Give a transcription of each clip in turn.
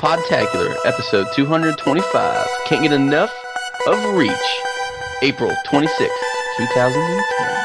Podtacular, episode 225. Can't get enough of Reach. April 26th, 2010.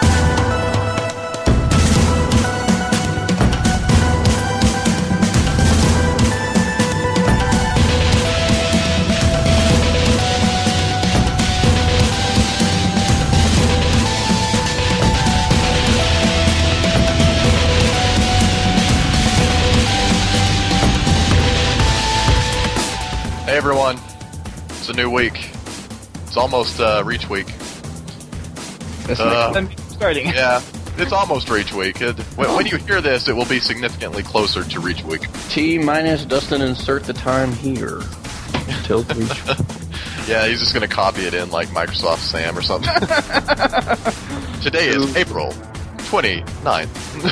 Hey everyone, it's a new week. It's almost Reach Week. That's starting. Yeah, it's almost Reach Week. When you hear this, it will be significantly closer to Reach Week. T minus Dustin, insert the time here. Till Reach. Yeah, he's just going to copy it in like Microsoft Sam or something. Today is April 29th.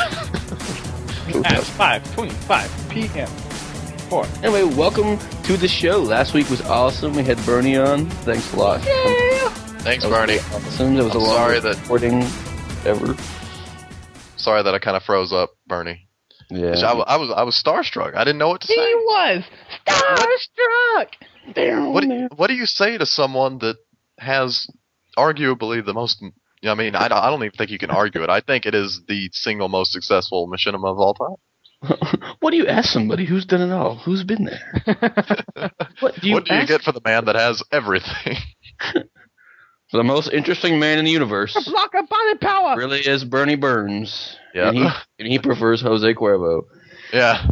At 5:25 p.m. Anyway, welcome to the show. Last week was awesome. We had Bernie on. Thanks a lot. Yeah. Thanks, Bernie. Awesome. That was the longest recording ever. Sorry that I kind of froze up, Bernie. Yeah. I was starstruck. I didn't know what to say. He was starstruck. What do you say to someone that has arguably the most? I mean, I don't even think you can argue it. I think it is the single most successful machinima of all time. What do you ask somebody who's done it all? Who's been there? What do you get for the man that has everything? The most interesting man in the universe. A block of body power. Really is Bernie Burns. Yeah. And he prefers Jose Cuervo. Yeah.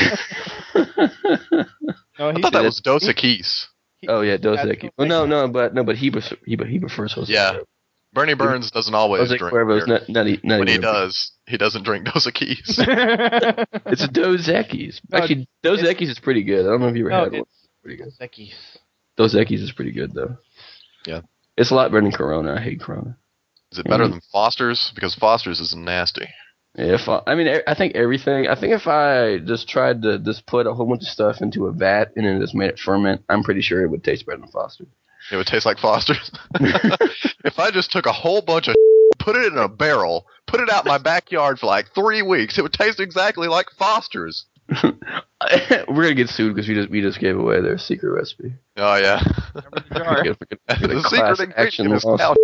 No, I thought that was Dos Equis. Oh yeah, Dos Equis. Well, but he prefers Jose. Yeah. Cuervo. Bernie Burns doesn't always Jose drink Cuervo's beer. not When he even does, he doesn't drink Dos Equis. It's a Dos Equis. Actually, Dos Equis is pretty good. I don't know if you ever had one. It's pretty good. Dos Equis is pretty good though. Yeah. It's a lot better than Corona. I hate Corona. Is it better than Foster's? Because Foster's is nasty. Yeah, I think everything. I think if I just tried to just put a whole bunch of stuff into a vat and then just made it ferment, I'm pretty sure it would taste better than Foster's. It would taste like Foster's. If I just took a whole bunch of put it in a barrel, put it out in my backyard for like 3 weeks, it would taste exactly like Foster's. We're gonna get sued because we just gave away their secret recipe. Oh yeah. The secret ingredient is cow.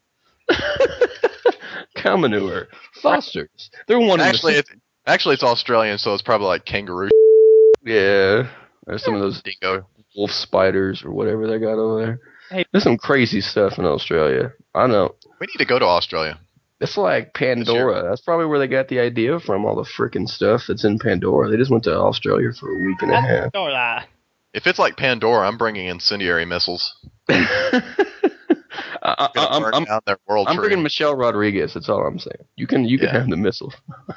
Cow manure. Foster's. They're one. Actually, it's Australian, so it's probably like kangaroo. Yeah. There's some of those dingo wolf spiders or whatever they got over there. Hey. There's some crazy stuff in Australia. I know. We need to go to Australia. It's like Pandora. That's probably where they got the idea from, all the frickin' stuff that's in Pandora. They just went to Australia for a week and a half. Pandora. If it's like Pandora, I'm bringing incendiary missiles. I'm bringing Michelle Rodriguez. That's all I'm saying. You can have the missile.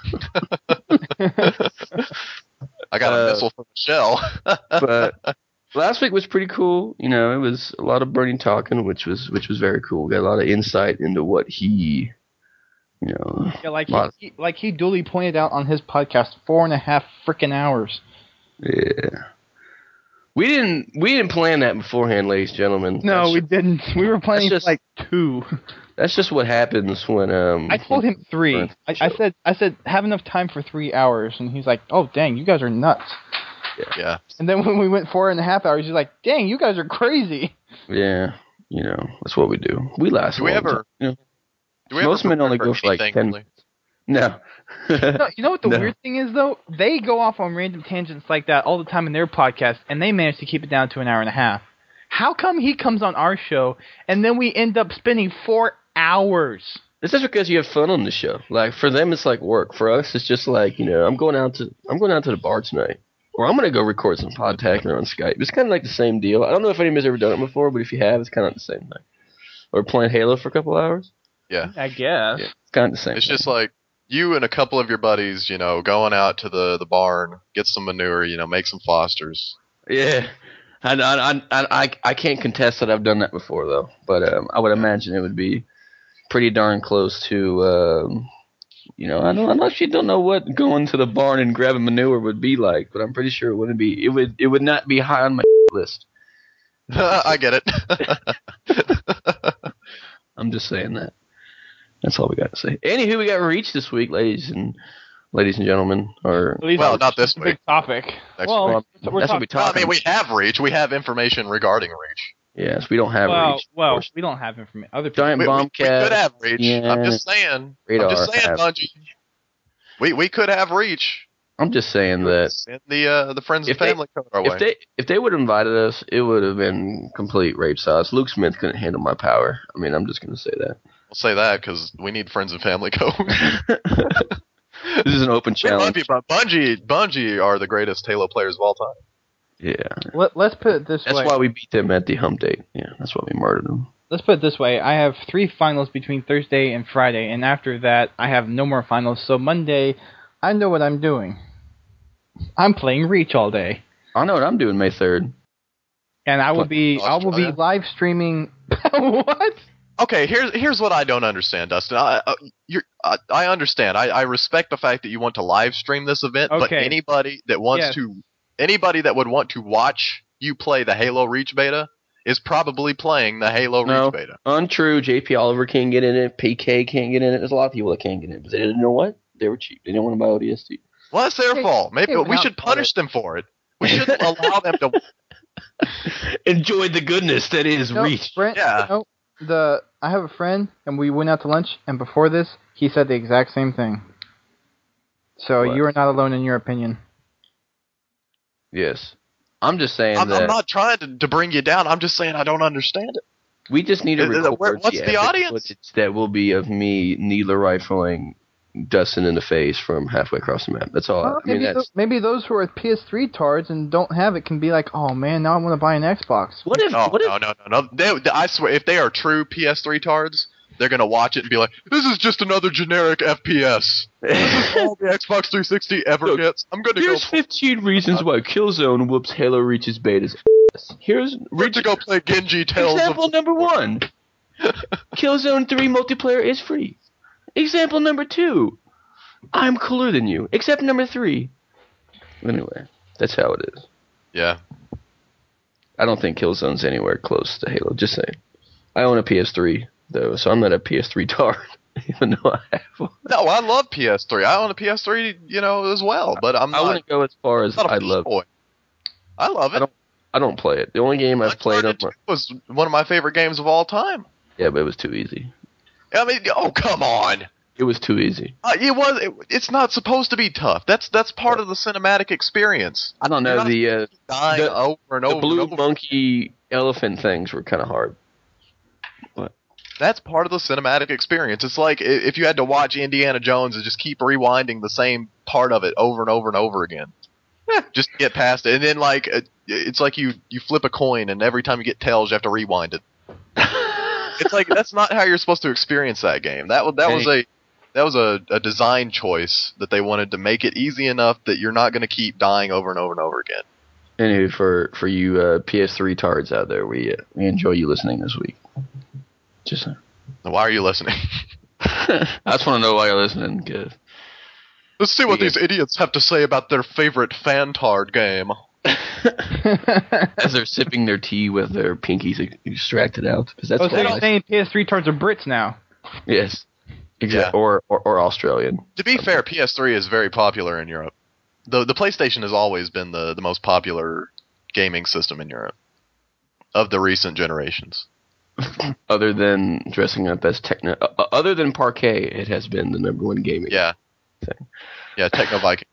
I got a missile for Michelle. But last week was pretty cool. You know, it was a lot of Bernie talking, which was very cool. Got a lot of insight into what he, you know. Yeah, like he duly pointed out on his podcast, 4.5 freaking hours. Yeah. We didn't plan that beforehand, ladies and gentlemen. No, we didn't. We were planning like 2. That's just what happens when I told him 3. I said have enough time for 3 hours, and he's like, "Oh dang, you guys are nuts." Yeah. And then when we went 4.5 hours, he's like, "Dang, you guys are crazy." Yeah, you know that's what we do. We last. Do we ever? Most men only go for like 10 minutes. No. No, you know what the weird thing is, though? They go off on random tangents like that all the time in their podcast, and they manage to keep it down to an hour and a half. How come he comes on our show, and then we end up spending 4 hours? This is because you have fun on the show. Like, for them, it's like work. For us, it's just like, you know, I'm going out to the bar tonight, or I'm going to go record some Podtacular on Skype. It's kind of like the same deal. I don't know if anybody's ever done it before, but if you have, it's kind of the same thing. Or playing Halo for a couple hours. Yeah, I guess. Yeah, it's kind of the same. It's just like you and a couple of your buddies, you know, going out to the barn, get some manure, you know, make some Fosters. Yeah, I can't contest that I've done that before though, but I would imagine it would be pretty darn close to, you know, I actually don't know what going to the barn and grabbing manure would be like, but I'm pretty sure it wouldn't be. It would not be high on my list. I get it. I'm just saying that. That's all we got to say. Anywho, we got Reach this week, ladies and ladies and gentlemen. Or Well, not this Big week. topic. Next Well, week. we're That's what we talking. Well, I talking. mean, we have Reach. We have information regarding Reach. Yes, we don't have Reach. of Well, course. we don't have information. Other people. Giant We Bombcat. could have Reach. I'm just saying. Radar have. Bungie. We could have Reach. I'm just saying that Send the friends and if they- family code our way. if they would have invited us, it would have been complete rape sauce. Luke Smith couldn't handle my power. I mean, I'm just gonna say that. We'll say that because we need friends and family code. This is an open We love challenge. you, but Bungie are the greatest Halo players of all time. Yeah, Let's put it this that's way. why we beat them at the hump date. Yeah, that's why we murdered them. Let's put it this way. I have 3 finals between Thursday and Friday, and after that, I have no more finals. So Monday, I know what I'm doing. I'm playing Reach all day, I know what I'm doing May 3rd. and I will be Australia? live streaming. What? Okay, here's what I don't understand, Dustin. I understand. I respect the fact that you want to live stream this event, but Okay. anybody that would want to watch you play the Halo Reach beta is probably playing the Halo No. Reach beta. Untrue. JP Oliver can't get in it. PK can't get in it. There's a lot of people that can't get in it. But they didn't know what? They were cheap. They didn't want to buy ODST. Well, that's their fault. Maybe hey, we now- should punish them for it. We shouldn't allow them to. Enjoy the goodness that is No, Reach. Brent, Yeah. I have a friend, and we went out to lunch, and before this, he said the exact same thing. So What? you are not alone in your opinion. Yes. I'm just saying I'm that not trying to bring you down. I'm just saying I don't understand it. we just need to record What's the epic audience? footage that will be of me needler rifling Dustin in the face from halfway across the map. That's all. Well, I mean, maybe those who are PS3 tards and don't have it can be like, oh man, now I want to buy an Xbox. what if? No, what if? no. I swear, if they are true PS3 tards, they're gonna watch it and be like, "This is just another generic FPS. This is all the Xbox 360 ever Look, gets." I'm gonna go. Here's 15 reasons why Killzone whoops Halo Reach's betas. Here's We're to go play Genji Tales example of. number 1. Killzone 3 multiplayer is free. Example number 2. I'm cooler than you. Except number 3. Anyway, that's how it is. Yeah. I don't think Killzone's anywhere close to Halo. Just saying. I own a PS3 though, so I'm not a PS3 tard, even though I have one. No, I love PS3. I own a PS3, as well. But I'm I not. wouldn't go as far as not a I love. boy. I love it. I don't play it. The only game I've played on Uncharted 2 was one of my favorite games of all time. yeah, but it was too easy. I mean, oh come on. It was too easy. It's not supposed to be tough. That's part of the cinematic experience. I don't know. You're not Dying the- over and The over blue and over. monkey elephant things were kind of hard. That's part of the cinematic experience. It's like if you had to watch Indiana Jones and just keep rewinding the same part of it over and over and over again. Just to get past it. And then it's like you flip a coin and every time you get tails you have to rewind it. It's like that's not how you're supposed to experience that game. That was a design choice that they wanted to make it easy enough that you're not going to keep dying over and over and over again. Anyway, for you PS3 tards out there, we enjoy you listening this week. Just saying. Why are you listening? I just want to know why you're listening, kid. Let's see what these idiots have to say about their favorite fan-tard game. As they're sipping their tea with their pinkies extracted out. Because that's Oh, what so you're saying PS3 tards are Brits now? Yes. Exactly. Yeah. Or Australian. To be fair, PS3 is very popular in Europe. The PlayStation has always been the most popular gaming system in Europe of the recent generations. Other than dressing up as other than Parquet, it has been the number one gaming Yeah. thing. Yeah, Techno Viking.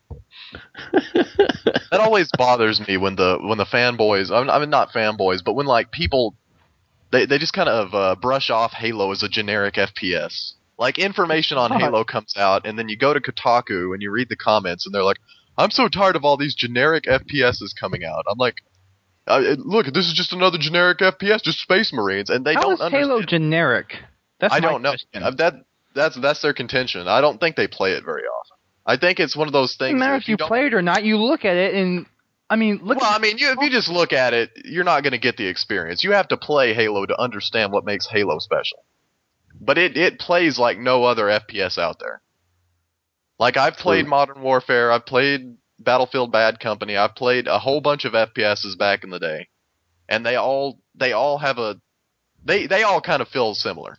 That always bothers me when the fanboys, I mean not fanboys, but when people they just kind of brush off Halo as a generic FPS. Like information on Halo comes out and then you go to Kotaku and you read the comments and they're like, "I'm so tired of all these generic FPSs coming out." I'm like, "Look, this is just another generic FPS, just Space Marines," and they How don't is understand. Halo generic? That's I my don't know. question. That's their contention. I don't think they play it very often. I think it's one of those It things. doesn't matter that if you don't- play it or not. You look at it and if you just look at it, you're not going to get the experience. You have to play Halo to understand what makes Halo special. But it plays like no other FPS out there. Like I've played Modern Warfare, I've played Battlefield Bad Company, I've played a whole bunch of FPSs back in the day, and they all have they all kind of feel similar.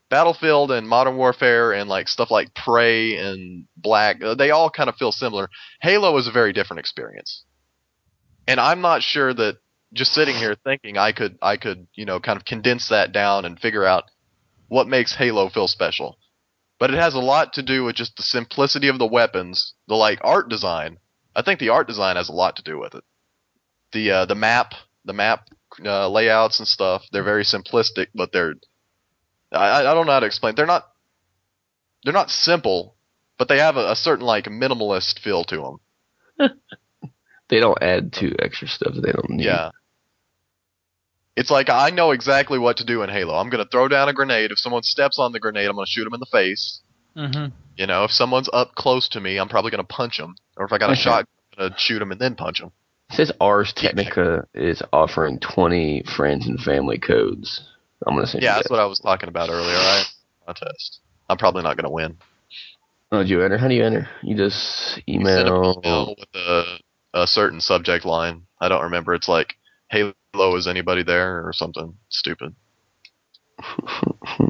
Battlefield and Modern Warfare and like stuff like Prey and Black, they all kind of feel similar. Halo is a very different experience. And I'm not sure that just sitting here thinking I could, kind of condense that down and figure out what makes Halo feel special. But it has a lot to do with just the simplicity of the weapons, the like art design. I think the art design has a lot to do with it. The map layouts and stuff, they're very simplistic, but I don't know how to explain. They're not simple, but they have a certain like minimalist feel to them. They don't add to extra stuff that they don't need. Yeah. It's like I know exactly what to do in Halo. I'm going to throw down a grenade. If someone steps on the grenade, I'm going to shoot them in the face. Mm-hmm. You know, if someone's up close to me, I'm probably going to punch them. Or if I got a shot, I'm going to shoot them and then punch them. It says Ars Technica is offering 20 friends and family codes. I'm going to say that's what I was talking about earlier. Contest. I'm probably not going to win. Oh, did you enter? How do you enter? You just email. You send an email with a certain subject line. I don't remember. It's like, Halo, is anybody there? Or something stupid. I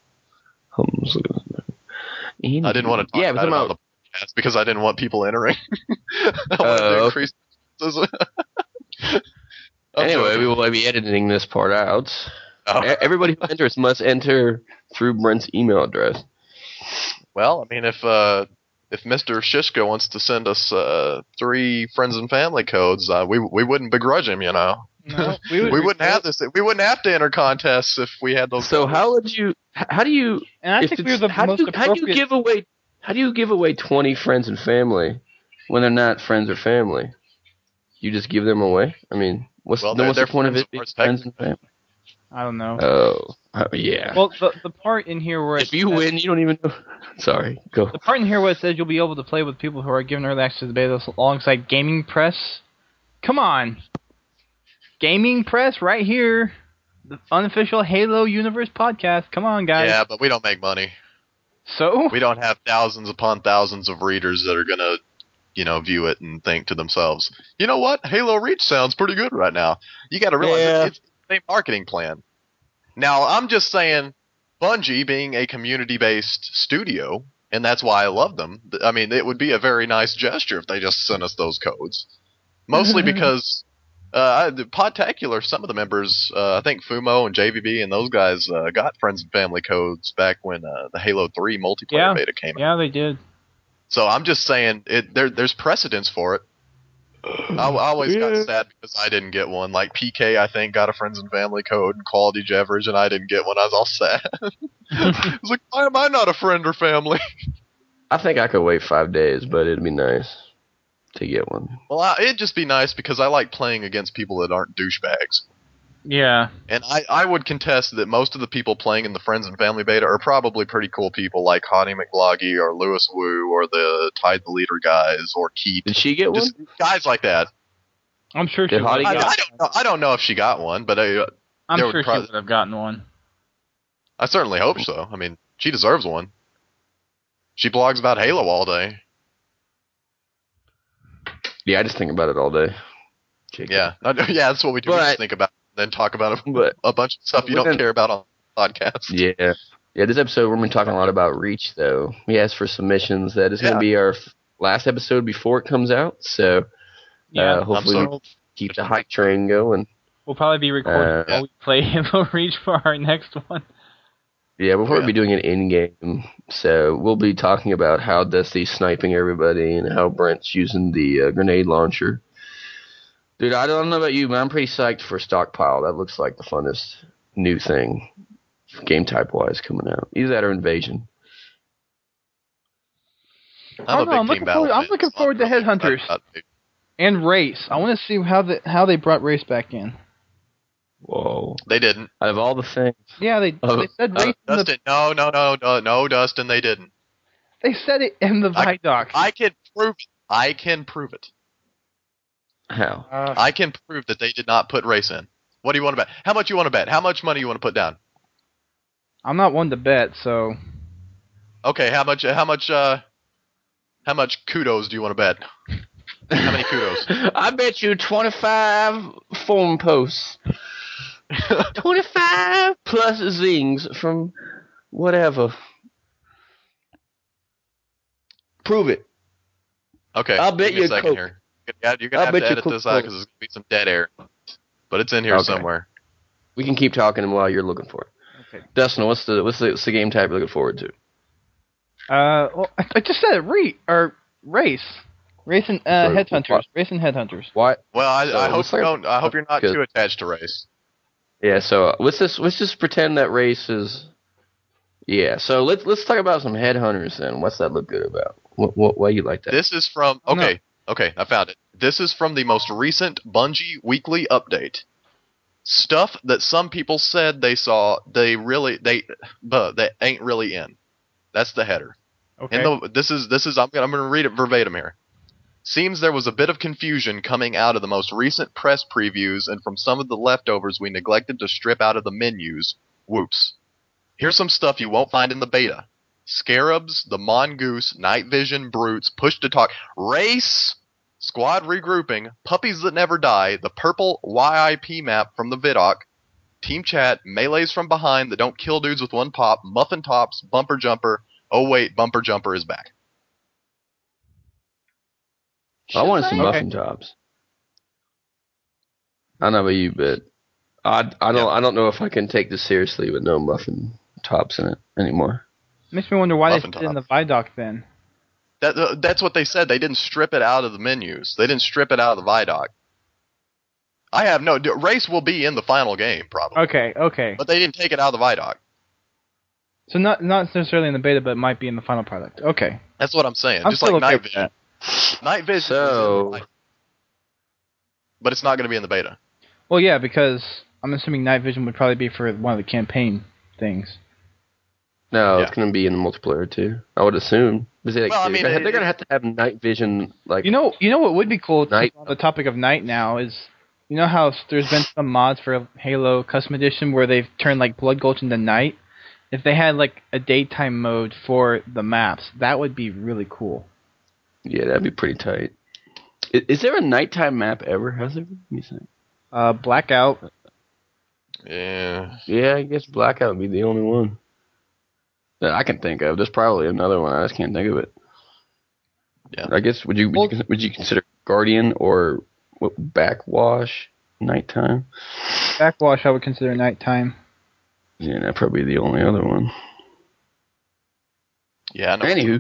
didn't want to talk about it on the podcast because I didn't want people entering. I wanted to increase. Anyway, we will be editing this part out. Oh. Everybody who enters must enter through Brent's email address. Well, I mean, if Mr. Shishka wants to send us 3 friends and family codes, we wouldn't begrudge him, you know. No, we wouldn't have this. We wouldn't have to enter contests if we had those. So codes. How do you? And I think we're the most appropriate. How do you give away 20 friends and family when they're not friends or family? You just give them away? I mean, what's the point of it being friends and family? I don't know. Oh, yeah. Well, the part in here where if you win, you don't even know. Sorry, go. The part in here where it says you'll be able to play with people who are given early access to the beta alongside Gaming Press. Come on. Gaming Press right here. The unofficial Halo Universe podcast. Come on, guys. Yeah, but we don't make money. So? We don't have thousands upon thousands of readers that are going to, view it and think to themselves, you know what? Halo Reach sounds pretty good right now. You got to realize it's the same marketing plan. Now, I'm just saying, Bungie being a community-based studio, and that's why I love them, I mean, it would be a very nice gesture if they just sent us those codes. Mostly because Podtacular, some of the members, I think Fumo and JVB and those guys got friends and family codes back when the Halo 3 multiplayer beta came out. Yeah, they did. So I'm just saying, there's precedence for it. I always got sad because I didn't get one. Like PK, I think, got a friends and family code and Quality Jeverage, and I didn't get one. I was all sad. I was like, why am I not a friend or family? I think I could wait 5 days, but it'd be nice to get one. Well, it'd just be nice because I like playing against people that aren't douchebags. Yeah. And I would contest that most of the people playing in the Friends and Family beta are probably pretty cool people like Hottie McVloggy or Lewis Wu or the Tide the Leader guys or Keith. Did she get one? Guys like that. I'm sure she would. I don't know if she got one, but I'm sure she would have gotten one. I certainly hope so. I mean, she deserves one. She blogs about Halo all day. Yeah, I just think about it all day. Yeah, that's what we do. We just think about it, then talk about a bunch of stuff you don't care about on podcasts. Yeah. Yeah, this episode we're going to be talking a lot about Reach, though. We asked for submissions. That is going to be our last episode before it comes out, so hopefully we'll keep the hype train going. We'll probably be recording while we play Halo Reach for our next one. Yeah, we'll probably be doing it in-game, so we'll be talking about how Dusty's sniping everybody and how Brent's using the grenade launcher. Dude, I don't know about you, but I'm pretty psyched for Stockpile. That looks like the funnest new thing, game type-wise, coming out. Either that or Invasion. I'm looking forward to Headhunters and Race. I want to see how they brought Race back in. Whoa. They didn't. Out of all the things. Yeah, they said Race. Dustin, no, Dustin, they didn't. They said it in the Vidoc. I can prove it. How? I can prove that they did not put Race in. What do you want to bet? How much you want to bet? How much money you want to put down? I'm not one to bet, so. Okay, how much kudos do you want to bet? How many kudos? I bet you 25 forum posts. 25 plus zings from Whatever. Prove it. Okay. I'll bet give me you a second Coke. here. You're gonna I'll have to bet you edit this out Coke. because there's gonna be some dead air. But it's in here Okay. somewhere. We can keep talking while you're looking for it. Okay. Dustin, what's the game type you're looking forward to? Well, I just said it. Race and headhunters. Race and headhunters. What? Well, I hope looks like- you don't. I hope you're not Good. too attached to race. Yeah. So let's just pretend that race is. Yeah. So let's talk about some headhunters then. What's that look good about? Why you like that? This is from. Okay. Okay. I found it. This is from the most recent Bungie weekly update. Stuff that some people said they saw, they ain't really in. That's the header. Okay. And this is I'm going to read it verbatim here. Seems there was a bit of confusion coming out of the most recent press previews and from some of the leftovers we neglected to strip out of the menus. Whoops. Here's some stuff you won't find in the beta. Scarabs, the Mongoose, Night Vision, Brutes, Push to Talk, Race, Squad Regrouping, Puppies That Never Die, the purple YIP map from the Vidoc, Team Chat, Melees from Behind that don't kill dudes with one pop, Muffin Tops, Bumper Jumper. Oh wait, Bumper Jumper is back. I want to see Okay. muffin tops. I don't know about you, but I don't know if I can take this seriously with no muffin tops in it anymore. Makes me wonder why Muffin they did it in the top. Vidoc then. That's what they said. They didn't strip it out of the menus. They didn't strip it out of the Vidoc. I have no... Race will be in the final game, probably. Okay. But they didn't take it out of the Vidoc. So not necessarily in the beta, but it might be in the final product. Okay. That's what I'm saying. I'm Just still like okay Night with Vision. that. Night Vision So- is in the but it's not going to be in the beta. Well, yeah, because I'm assuming Night Vision would probably be for one of the campaign things. No, Yeah. it's going to be in the multiplayer too. I would assume. Because Well, I mean, they're going to have to have night vision. Like You know what would be cool? Night. On the topic of night now is, you know how there's been some mods for Halo Custom Edition where they've turned like Blood Gulch into night. If they had like a daytime mode for the maps, that would be really cool. yeah, that'd be pretty tight. Is there a nighttime map ever? Has there been? You think? Blackout. Yeah. Yeah, I guess Blackout would be the only one that I can think of. There's probably another one. I just can't think of it. Yeah. I guess would you consider Guardian or Backwash nighttime? Backwash I would consider nighttime. Yeah, that'd probably be the only other one. Yeah, I know. Anywho.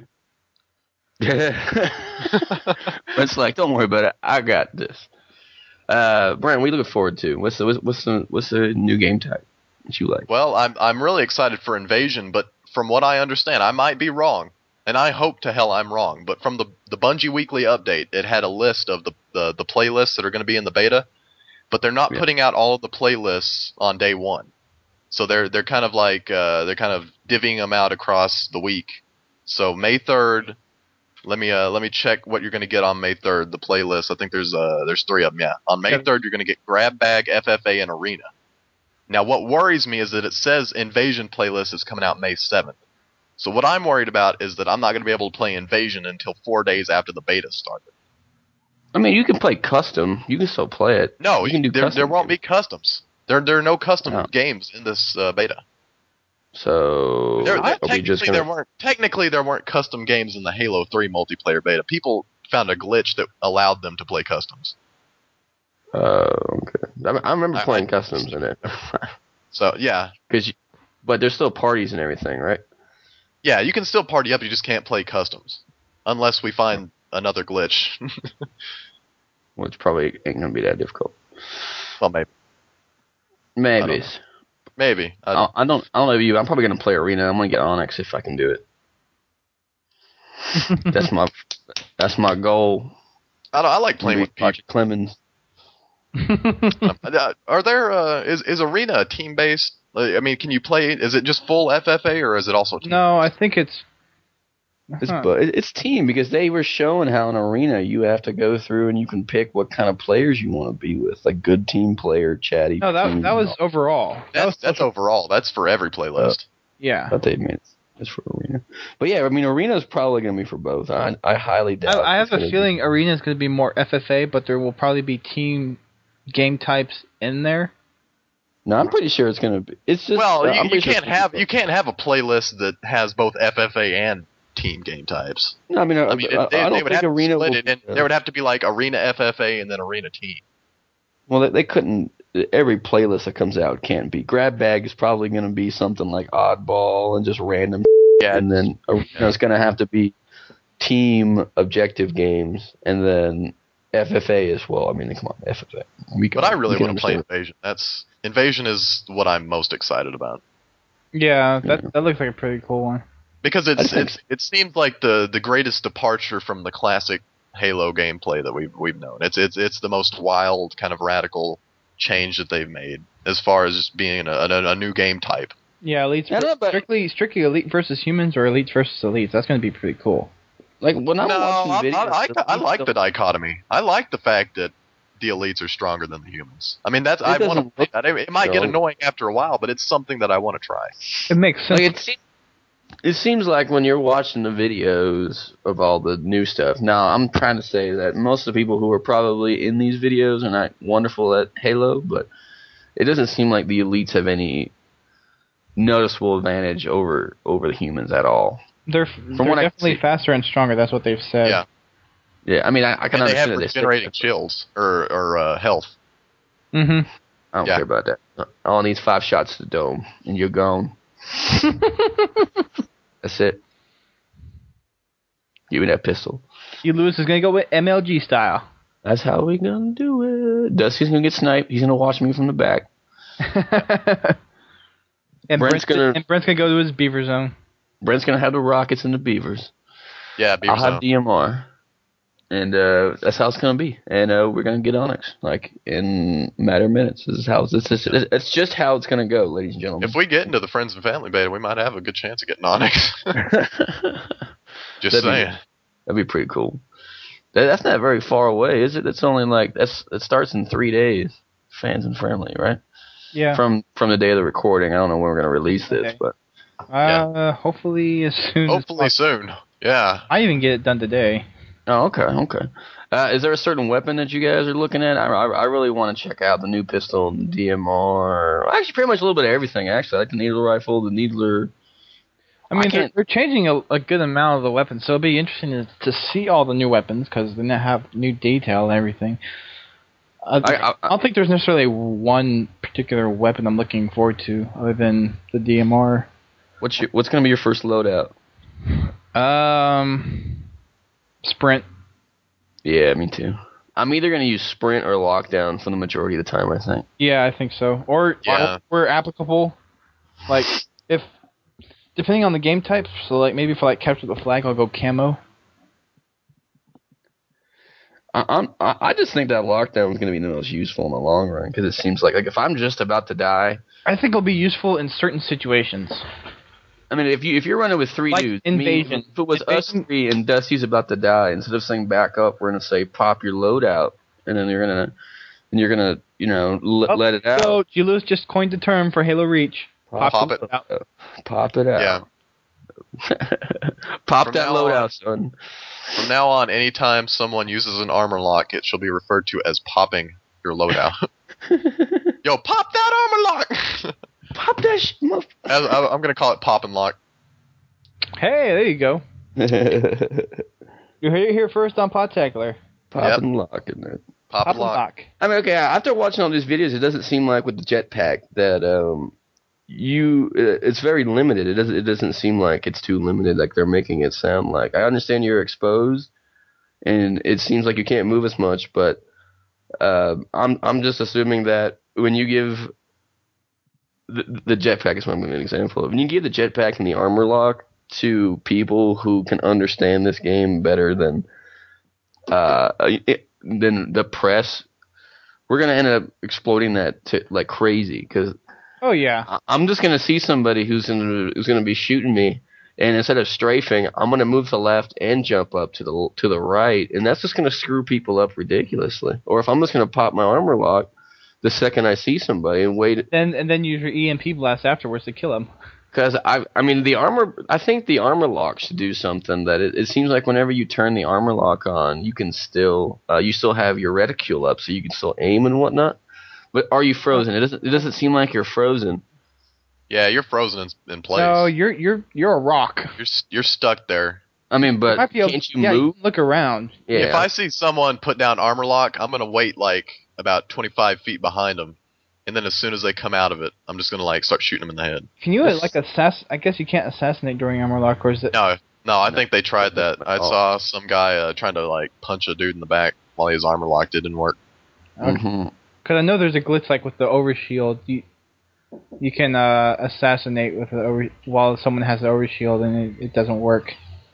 It's like, don't worry about it. I got this. Brent, what are you looking forward to? What's the new game type that you like? Well, I'm really excited for Invasion, but from what I understand, I might be wrong, and I hope to hell I'm wrong. But from the Bungie Weekly update, it had a list of the playlists that are going to be in the beta, but they're not putting out all of the playlists on day one. So they're kind of like they're kind of divvying them out across the week. So May 3rd, let me check what you're going to get on May 3rd. The playlist, I think there's 3 of them. Yeah, on May 3rd you're going to get Grab Bag, FFA, and Arena. Now what worries me is that it says Invasion playlist is coming out May 7th. So what I'm worried about is that I'm not going to be able to play Invasion until 4 days after the beta started. I mean, you can play custom. You can still play it. No, you can do there custom won't be games. customs. There are no custom Oh. games in this beta. So Technically, there weren't custom games in the Halo 3 multiplayer beta. People found a glitch that allowed them to play customs. Okay. I remember playing customs in it. So yeah, But there's still parties and everything, right? yeah, you can still party up. You just can't play customs unless we find another glitch. Which probably ain't gonna be that difficult. Well, maybe. Maybe. Maybe. I don't know you. I'm probably gonna play Arena. I'm gonna get Onyx if I can do it. That's my goal. I like playing with people. Project Clemens. Are there? Is Arena a team based? I mean, can you play? Is it just full FFA or is it also team? No, I think it's. It's team because they were showing how in Arena you have to go through and you can pick what kind of players you want to be with, like good team player, chatty. No, that was overall. That's overall. That's for every playlist. Yeah. I thought they made it's for Arena. But yeah, I mean Arena is probably going to be for both. I highly doubt. I have it's a gonna feeling Arena is going to be more FFA, but there will probably be team game types in there. No, I'm pretty sure it's gonna be. It's just Well, I'm you pretty sure can't it's gonna have a playlist that has both FFA and team game types. No, I mean, I mean, I they don't would think have to Arena split will it, and there would have to be like Arena FFA and then Arena Team. Well, they couldn't. Every playlist that comes out can't be. Grab Bag is probably going to be something like Oddball and just random. Yeah, And then it's going to have to be team objective games, and then FFA as well. I mean, come on, FFA. But I really want to play Invasion. Invasion is what I'm most excited about. Yeah, that looks like a pretty cool one. Because it seems like the greatest departure from the classic Halo gameplay that we've known. It's the most wild, kind of radical change that they've made as far as being a new game type. Yeah, elites strictly elite versus humans or elites versus elites. That's going to be pretty cool. Like when I'm watching videos, I like the dichotomy. I like the fact that the elites are stronger than the humans. I mean, I want to play that. It might get annoying after a while, but it's something that I want to try. It makes sense. Like it seems like when you're watching the videos of all the new stuff. Now, I'm trying to say that most of the people who are probably in these videos are not wonderful at Halo, but it doesn't seem like the elites have any noticeable advantage over the humans at all. They're definitely faster and stronger. That's what they've said. Yeah. Yeah, I mean, I can understand they have regenerating shields or health. Mm-hmm. I don't care about that. All I need is 5 shots to the dome, and you're gone. That's it. Give me that pistol. Lewis is going to go with MLG style. That's how we going to do it. Dusty's going to get sniped. He's going to watch me from the back. And Brent's going to go to his beaver zone. Brent's going to have the rockets and the beavers. Yeah, beaver zone. I'll have DMR. And that's how it's going to be. And we're going to get Onyx, like, in a matter of minutes. It's just how it's going to go, ladies and gentlemen. If we get into the Friends and Family beta, we might have a good chance of getting Onyx. Just saying. That'd be pretty cool. That's not very far away, is it? It's only like, it starts in 3 days. Fans and Friendly, right? Yeah. From the day of the recording. I don't know when we're going to release this, but. Hopefully as soon Hopefully soon. Yeah. I even get it done today. Oh, okay. Is there a certain weapon that you guys are looking at? I really want to check out the new pistol, the DMR. Actually, pretty much a little bit of everything, actually. I like the needle rifle, the needler. I mean, they're changing a good amount of the weapons, so it'll be interesting to see all the new weapons, because they have new detail and everything. I don't think there's necessarily one particular weapon I'm looking forward to, other than the DMR. What's going to be your first loadout? Sprint. Yeah, me too. I'm either going to use Sprint or Lockdown for the majority of the time, I think. Yeah, I think so. Or where applicable, like, depending on the game type, so like maybe for like Capture the Flag, I'll go camo. I just think that Lockdown is going to be the most useful in the long run, because it seems like if I'm just about to die... I think it'll be useful in certain situations. I mean, if you're running with 3 dudes, Invasion. If it was us 3 and Dusty's about to die, instead of saying back up, we're gonna say pop your loadout, and then you're gonna let it out. So Julius just coined the term for Halo Reach. Pop it out. Pop it out. Yeah. Pop that loadout, son. From now on, anytime someone uses an armor lock, it shall be referred to as popping your loadout. Yo, pop that armor lock! Pop that shit. I'm going to call it pop and lock. Hey, there you go. You heard it here first on Podtacular. Pop and lock, isn't it? Pop and lock. I mean, okay, after watching all these videos, it doesn't seem like with the jetpack that it's very limited. It doesn't seem like it's too limited like they're making it sound like. I understand you're exposed, and it seems like you can't move as much, but I'm just assuming that when you give the jetpack is what I'm giving an example of. When you give the jetpack and the armor lock to people who can understand this game better than the press, we're gonna end up exploiting that like crazy. Because I'm just gonna see somebody who's gonna be shooting me, and instead of strafing, I'm gonna move to the left and jump up to the right, and that's just gonna screw people up ridiculously. Or if I'm just gonna pop my armor lock the second I see somebody and wait, and then use your EMP blast afterwards to kill them. Because I think the armor lock should do something that it seems like whenever you turn the armor lock on, you can still you still have your reticule up, so you can still aim and whatnot. But are you frozen? It doesn't seem like you're frozen. Yeah, you're frozen in place. No, you're a rock. You're stuck there. I mean, but can't you move? Look around. Yeah. If I see someone put down armor lock, I'm gonna wait like about 25 feet behind them, and then as soon as they come out of it, I'm just gonna like start shooting them in the head. Can you I guess you can't assassinate during armor lock, or is it? No, I think they tried that. I saw some guy trying to like punch a dude in the back while he was armor locked. It didn't work. Okay. Because I know there's a glitch like with the overshield. You can assassinate with while someone has the overshield, and it doesn't work.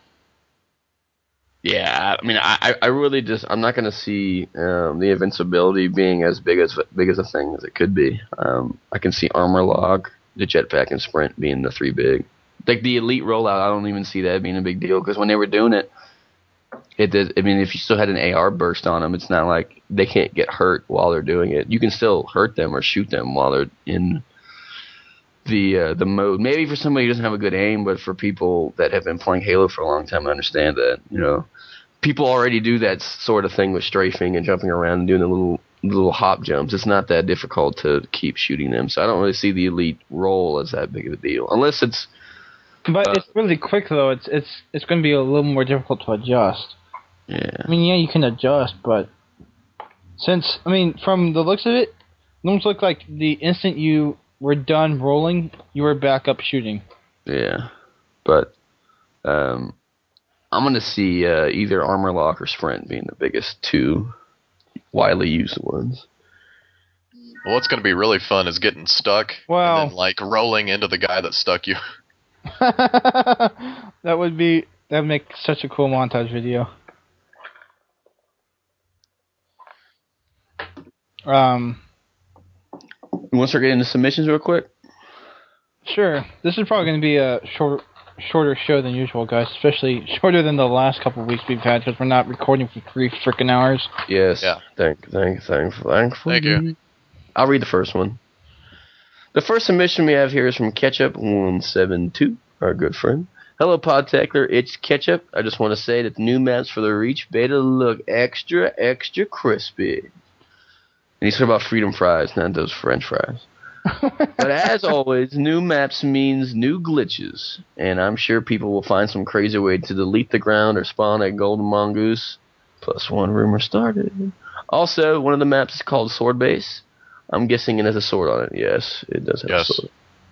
Yeah, I mean, I really I'm not going to see the invincibility being as big as a thing as it could be. I can see armor lock, the jetpack, and sprint being the three big. Like the elite rollout, I don't even see that being a big deal because when they were doing it, I mean, if you still had an AR burst on them, it's not like they can't get hurt while they're doing it. You can still hurt them or shoot them while they're in the mode. Maybe for somebody who doesn't have a good aim, but for people that have been playing Halo for a long time, I understand that. You know, people already do that sort of thing with strafing and jumping around and doing the little hop jumps. It's not that difficult to keep shooting them, so I don't really see the elite role as that big of a deal, unless it's. But it's really quick though. It's going to be a little more difficult to adjust. Yeah. I mean, yeah, you can adjust, but from the looks of it, it almost looked like the instant you were done rolling, you were back up shooting. Yeah, but I'm going to see either armor lock or sprint being the biggest two widely used ones. Well, what's going to be really fun is getting stuck and then like rolling into the guy that stuck you. That would make such a cool montage video. You want to start getting into submissions real quick? Sure. This is probably going to be a shorter show than usual, guys. Especially shorter than the last couple of weeks we've had because we're not recording for 3 freaking hours. Yes. Yeah. Thank you. I'll read the first one. The first submission we have here is from Ketchup172, our good friend. Hello, Podtackler. It's Ketchup. I just want to say that the new maps for the Reach beta look extra crispy. And he's talking about freedom fries, not those French fries. But as always, new maps means new glitches. And I'm sure people will find some crazy way to delete the ground or spawn a golden mongoose. +1 rumor started. Also, one of the maps is called Sword Base. I'm guessing it has a sword on it. Yes, it does have a sword.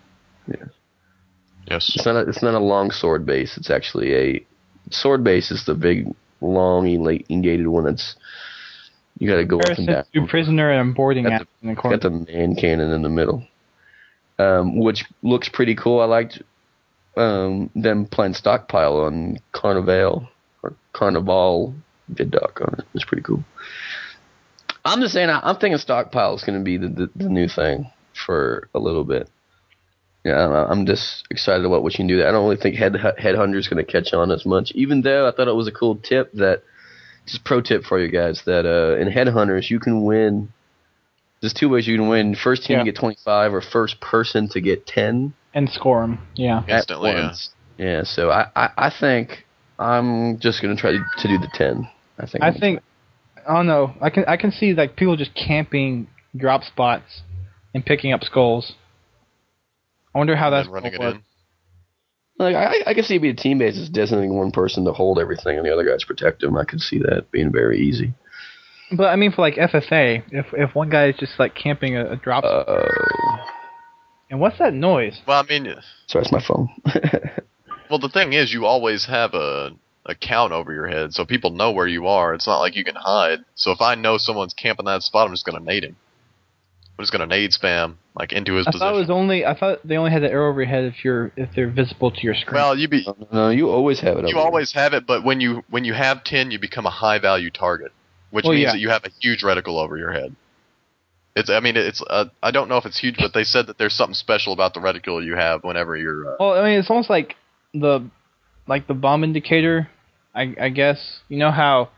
Yes. It's not a long sword base. It's actually a sword base is the big, long, elongated one that's you got to go up and down. Prisoner and boarding in the corner. Got the man cannon in the middle, which looks pretty cool. I liked them playing Stockpile on Carnival or Carnival VidDoc on it. It's pretty cool. I'm just saying, I'm thinking Stockpile is going to be the new thing for a little bit. Yeah, I'm just excited about what you can do there. I don't really think Headhunter is going to catch on as much, even though I thought it was a cool tip that, just pro tip for you guys, that in Headhunters you can win, there's 2 ways you can win. First team to get 25 or first person to get 10. And score them, yeah. Instantly, yeah. So I think I'm just going to try to do the 10. I don't know. I can see like people just camping drop spots and picking up skulls. I wonder how that's running it work. in. Like I can see it being a team basis designating one person to hold everything and the other guys protect them. I could see that being very easy. But I mean, for like FFA, if one guy is just like camping a drop. And what's that noise? Well, I mean, sorry, it's my phone. Well, the thing is, you always have a count over your head, so people know where you are. It's not like you can hide. So if I know someone's camping that spot, I'm just going to nade him. I'm just going to nade spam like into his position. I thought they only had the arrow over your head if they're visible to your screen. Well, no, you always have it. You always have it, but when you have 10, you become a high value target, which means that you have a huge reticle over your head. I don't know if it's huge, but they said that there's something special about the reticle you have whenever you're. Well, I mean, it's almost like the bomb indicator. I guess you know how.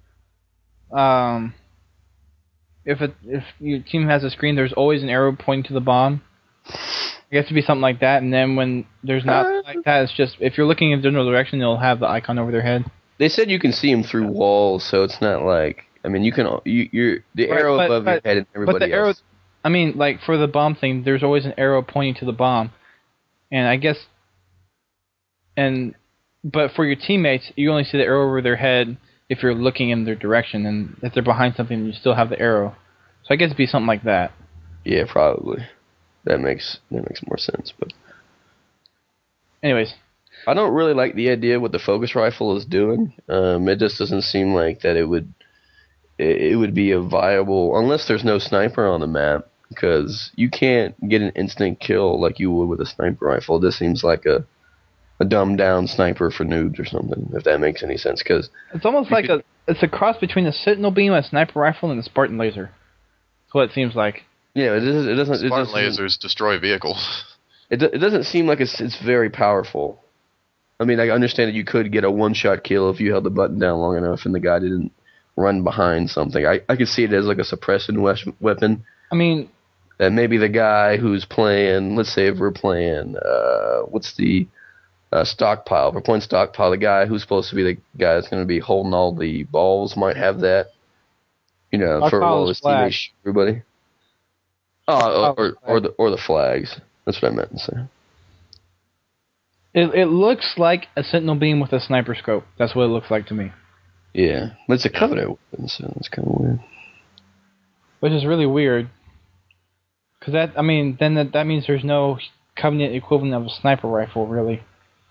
If your team has a screen, there's always an arrow pointing to the bomb. I guess it'd be something like that, and then when there's not like that, it's just if you're looking in a general direction, they'll have the icon over their head. They said you can see them through walls, so it's not like. I mean, you can the arrow above your head and everybody else. I mean, like, for the bomb thing, there's always an arrow pointing to the bomb. And I guess... But for your teammates, you only see the arrow over their head if you're looking in their direction. And if they're behind something, you still have the arrow. So I guess it'd be something like that. Yeah, probably. That makes more sense. But anyways, I don't really like the idea of what the focus rifle is doing. It just doesn't seem like that it would be a viable, unless there's no sniper on the map, because you can't get an instant kill like you would with a sniper rifle. This seems like a dumbed down sniper for noobs or something, if that makes any sense. Cause it's almost like it's a cross between a sentinel beam, a sniper rifle, and a Spartan laser. That's what it seems like. Yeah, it doesn't. Spartan lasers destroy vehicles. It doesn't seem like it's very powerful. I mean, I understand that you could get a one-shot kill if you held the button down long enough and the guy didn't run behind something. I could see it as like a suppression weapon. I mean, that maybe the guy who's playing, let's say if we're playing, what's the stockpile? If we're playing stockpile, the guy who's supposed to be the guy that's going to be holding all the balls might have that. You know, for all his teammates, everybody. Oh, or the flags. That's what I meant to say. It looks like a sentinel beam with a sniper scope. That's what it looks like to me. Yeah, but it's a Covenant weapon, so it's kind of weird. Which is really weird. Because that means there's no Covenant equivalent of a sniper rifle, really.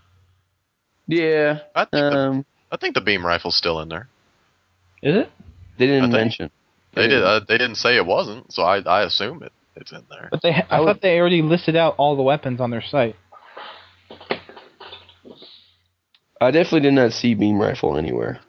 Yeah. I think the beam rifle's still in there. Is it? They didn't mention. They didn't say it wasn't, so I assume it's in there. But I thought they already listed out all the weapons on their site. I definitely did not see beam rifle anywhere.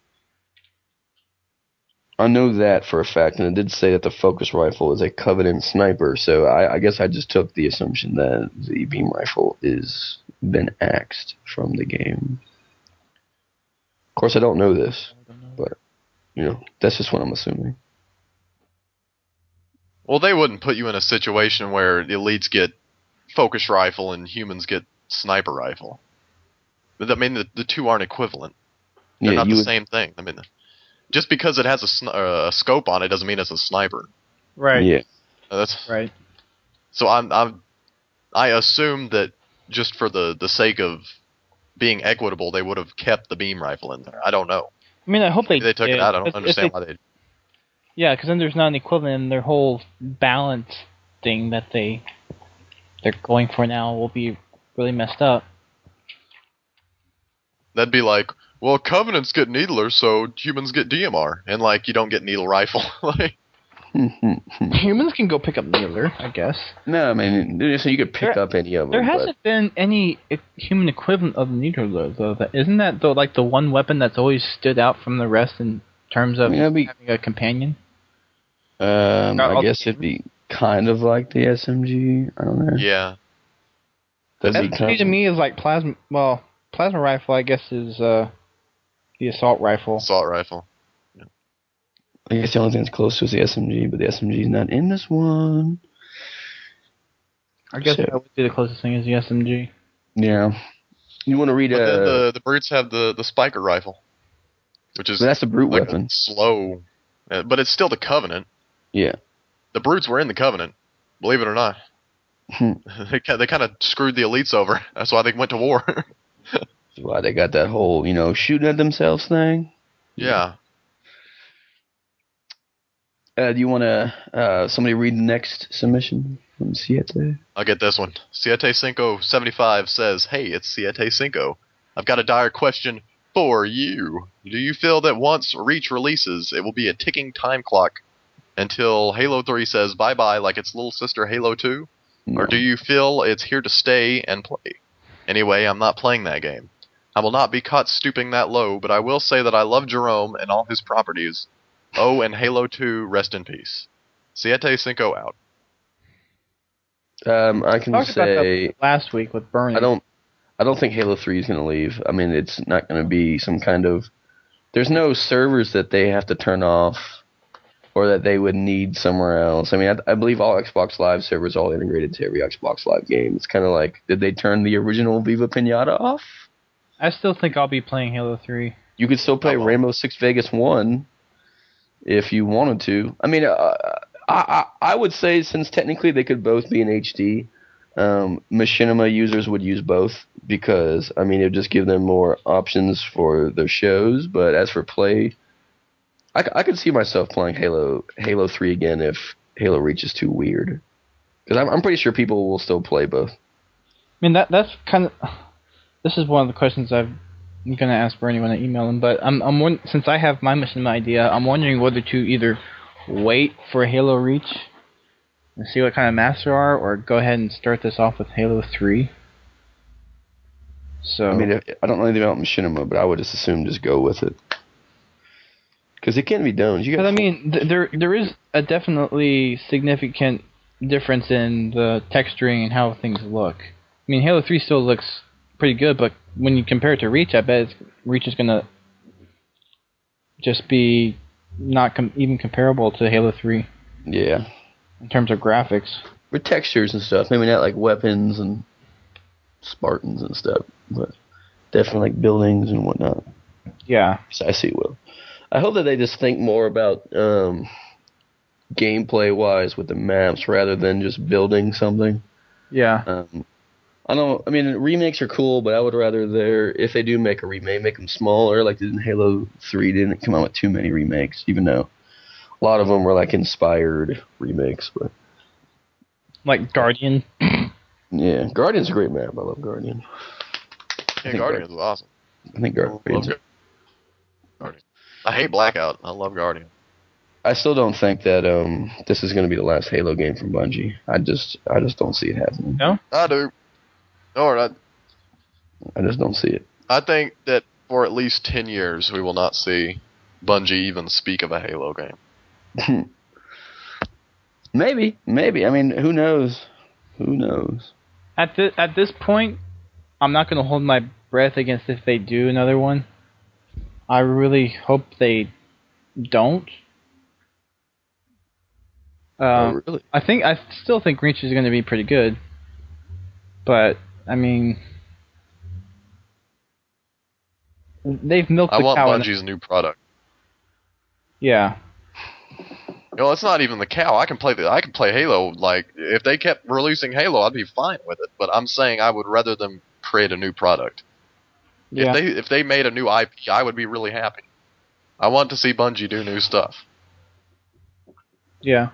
I know that for a fact, and it did say that the focus rifle is a Covenant sniper, so I guess I just took the assumption that the beam rifle is been axed from the game. Of course, I don't know this, but, you know, that's just what I'm assuming. Well, they wouldn't put you in a situation where the elites get focus rifle and humans get sniper rifle. I mean, the two aren't equivalent. They're not the same thing. I mean, just because it has a scope on it doesn't mean it's a sniper. Right. Yeah. That's right. So I assume that just for the sake of being equitable, they would have kept the beam rifle in there. I don't know. I mean, I hope Maybe they took it out. I don't understand why they. Yeah, because then there's not an equivalent in their whole balance thing that they're going for now will be really messed up. That'd be like, well, Covenants get Needler, so humans get DMR, and like you don't get Needle Rifle. Like humans can go pick up Needler, I guess. No, I mean, so you could pick up any of them. There hasn't been any human equivalent of the Needler, though. Isn't that the one weapon that's always stood out from the rest in terms of having a companion? I guess it'd be kind of like the SMG. I don't know. Yeah. SMG to me is like plasma. Well, plasma rifle, I guess, is the assault rifle. Assault rifle. Yeah. I guess the only thing that's close to is the SMG, but the SMG is not in this one. I guess that would be the closest thing is the SMG. Yeah. You want to read the Brutes have the Spiker rifle, which is that's a Brute like weapon. Slow, but it's still the Covenant. Yeah. The Brutes were in the Covenant, believe it or not. They kind of screwed the elites over. That's why they went to war. That's why they got that whole, shooting at themselves thing. Yeah. Do you want to somebody read the next submission from Siete? I'll get this one. Siete Cinco 75 says, "Hey, it's Siete Cinco. I've got a dire question for you. Do you feel that once Reach releases, it will be a ticking time clock until Halo 3 says bye-bye like its little sister Halo 2? No. Or do you feel it's here to stay and play? Anyway, I'm not playing that game. I will not be caught stooping that low, but I will say that I love Jerome and all his properties. Oh, and Halo 2, rest in peace. Siete Cinco out." I can talked about say that last week with Bernie. I don't think Halo 3 is going to leave. I mean, it's not going to be some kind of... There's no servers that they have to turn off or that they would need somewhere else. I mean, I believe all Xbox Live servers are all integrated to every Xbox Live game. It's kind of like, did they turn the original Viva Pinata off? I still think I'll be playing Halo 3. You could still play Rainbow Six Vegas 1 if you wanted to. I mean, I would say since technically they could both be in HD, Machinima users would use both because I mean it would just give them more options for their shows. But as for play, I could see myself playing Halo 3 again if Halo Reach is too weird. Because I'm pretty sure people will still play both. I mean that's kind of. This is one of the questions I'm gonna ask for anyone to email them. But since I have my Machinima idea, I'm wondering whether to either wait for Halo Reach and see what kind of maps there are, or go ahead and start this off with Halo 3. So I mean, I don't know anything about Machinima, but I would just assume just go with it. Because it can be done. But I mean, there is a definitely significant difference in the texturing and how things look. I mean, Halo 3 still looks pretty good, but when you compare it to Reach, I bet Reach is going to just be not even comparable to Halo 3. Yeah. In terms of graphics. With textures and stuff. Maybe not like weapons and Spartans and stuff, but definitely like buildings and whatnot. Yeah. I see Will. I hope that they just think more about gameplay-wise with the maps rather than just building something. Yeah. I mean, remakes are cool, but I would rather if they do make a remake, make them smaller. Like in Halo 3 didn't come out with too many remakes, even though a lot of them were like inspired remakes. But like Guardian. Yeah, Guardian's a great map. I love Guardian. Yeah, Guardian's was awesome. I think Guardian's. Guardian. I hate Blackout. I love Guardian. I still don't think that this is going to be the last Halo game from Bungie. I just don't see it happening. No? I do. Or I just don't see it. I think that for at least 10 years we will not see Bungie even speak of a Halo game. Maybe. I mean, who knows? Who knows? At this point, I'm not going to hold my breath against if they do another one. I really hope they don't. Really? I still think Reach is going to be pretty good, but I mean, they've milked the cow. I want Bungie's new product. Yeah. No, it's not even the cow. I can play Halo. Like if they kept releasing Halo, I'd be fine with it. But I'm saying I would rather them create a new product. Yeah. If they made a new IP, I would be really happy. I want to see Bungie do new stuff. Yeah.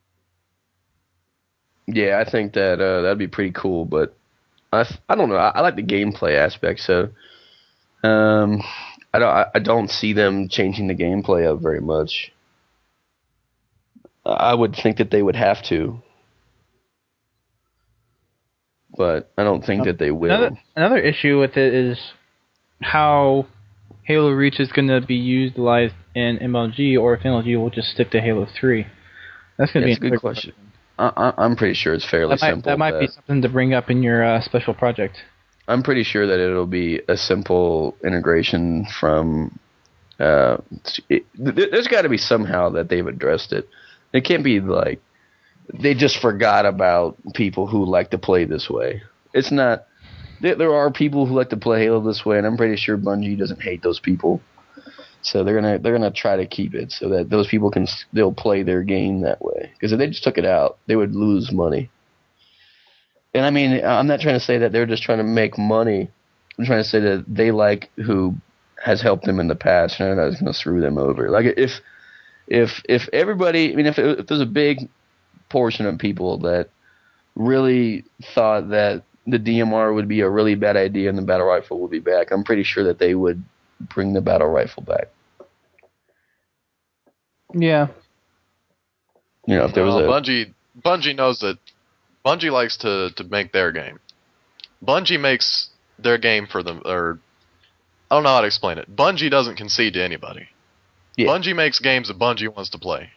Yeah, I think that that'd be pretty cool, but I don't know. I like the gameplay aspect, so I don't see them changing the gameplay up very much. I would think that they would have to, but I don't think that they will. Another issue with it is how Halo Reach is going to be utilized in MLG, or if MLG will just stick to Halo 3. That's going to be a good question. I'm pretty sure it's fairly simple. That might be something to bring up in your special project. I'm pretty sure that it'll be a simple integration from... there's got to be somehow that they've addressed it. It can't be like they just forgot about people who like to play this way. It's not... There are people who like to play Halo this way, and I'm pretty sure Bungie doesn't hate those people. So they're gonna try to keep it so that those people can still play their game that way. Because if they just took it out, they would lose money. And I mean, I'm not trying to say that they're just trying to make money. I'm trying to say that they like who has helped them in the past, and they're not just gonna screw them over. Like if everybody, I mean, if there's a big portion of people that really thought that the DMR would be a really bad idea and the battle rifle would be back, I'm pretty sure that they would bring the battle rifle back. Yeah. You know, if there was Bungie knows that Bungie likes to make their game. Bungie makes their game for them, or I don't know how to explain it. Bungie doesn't concede to anybody. Yeah. Bungie makes games that Bungie wants to play.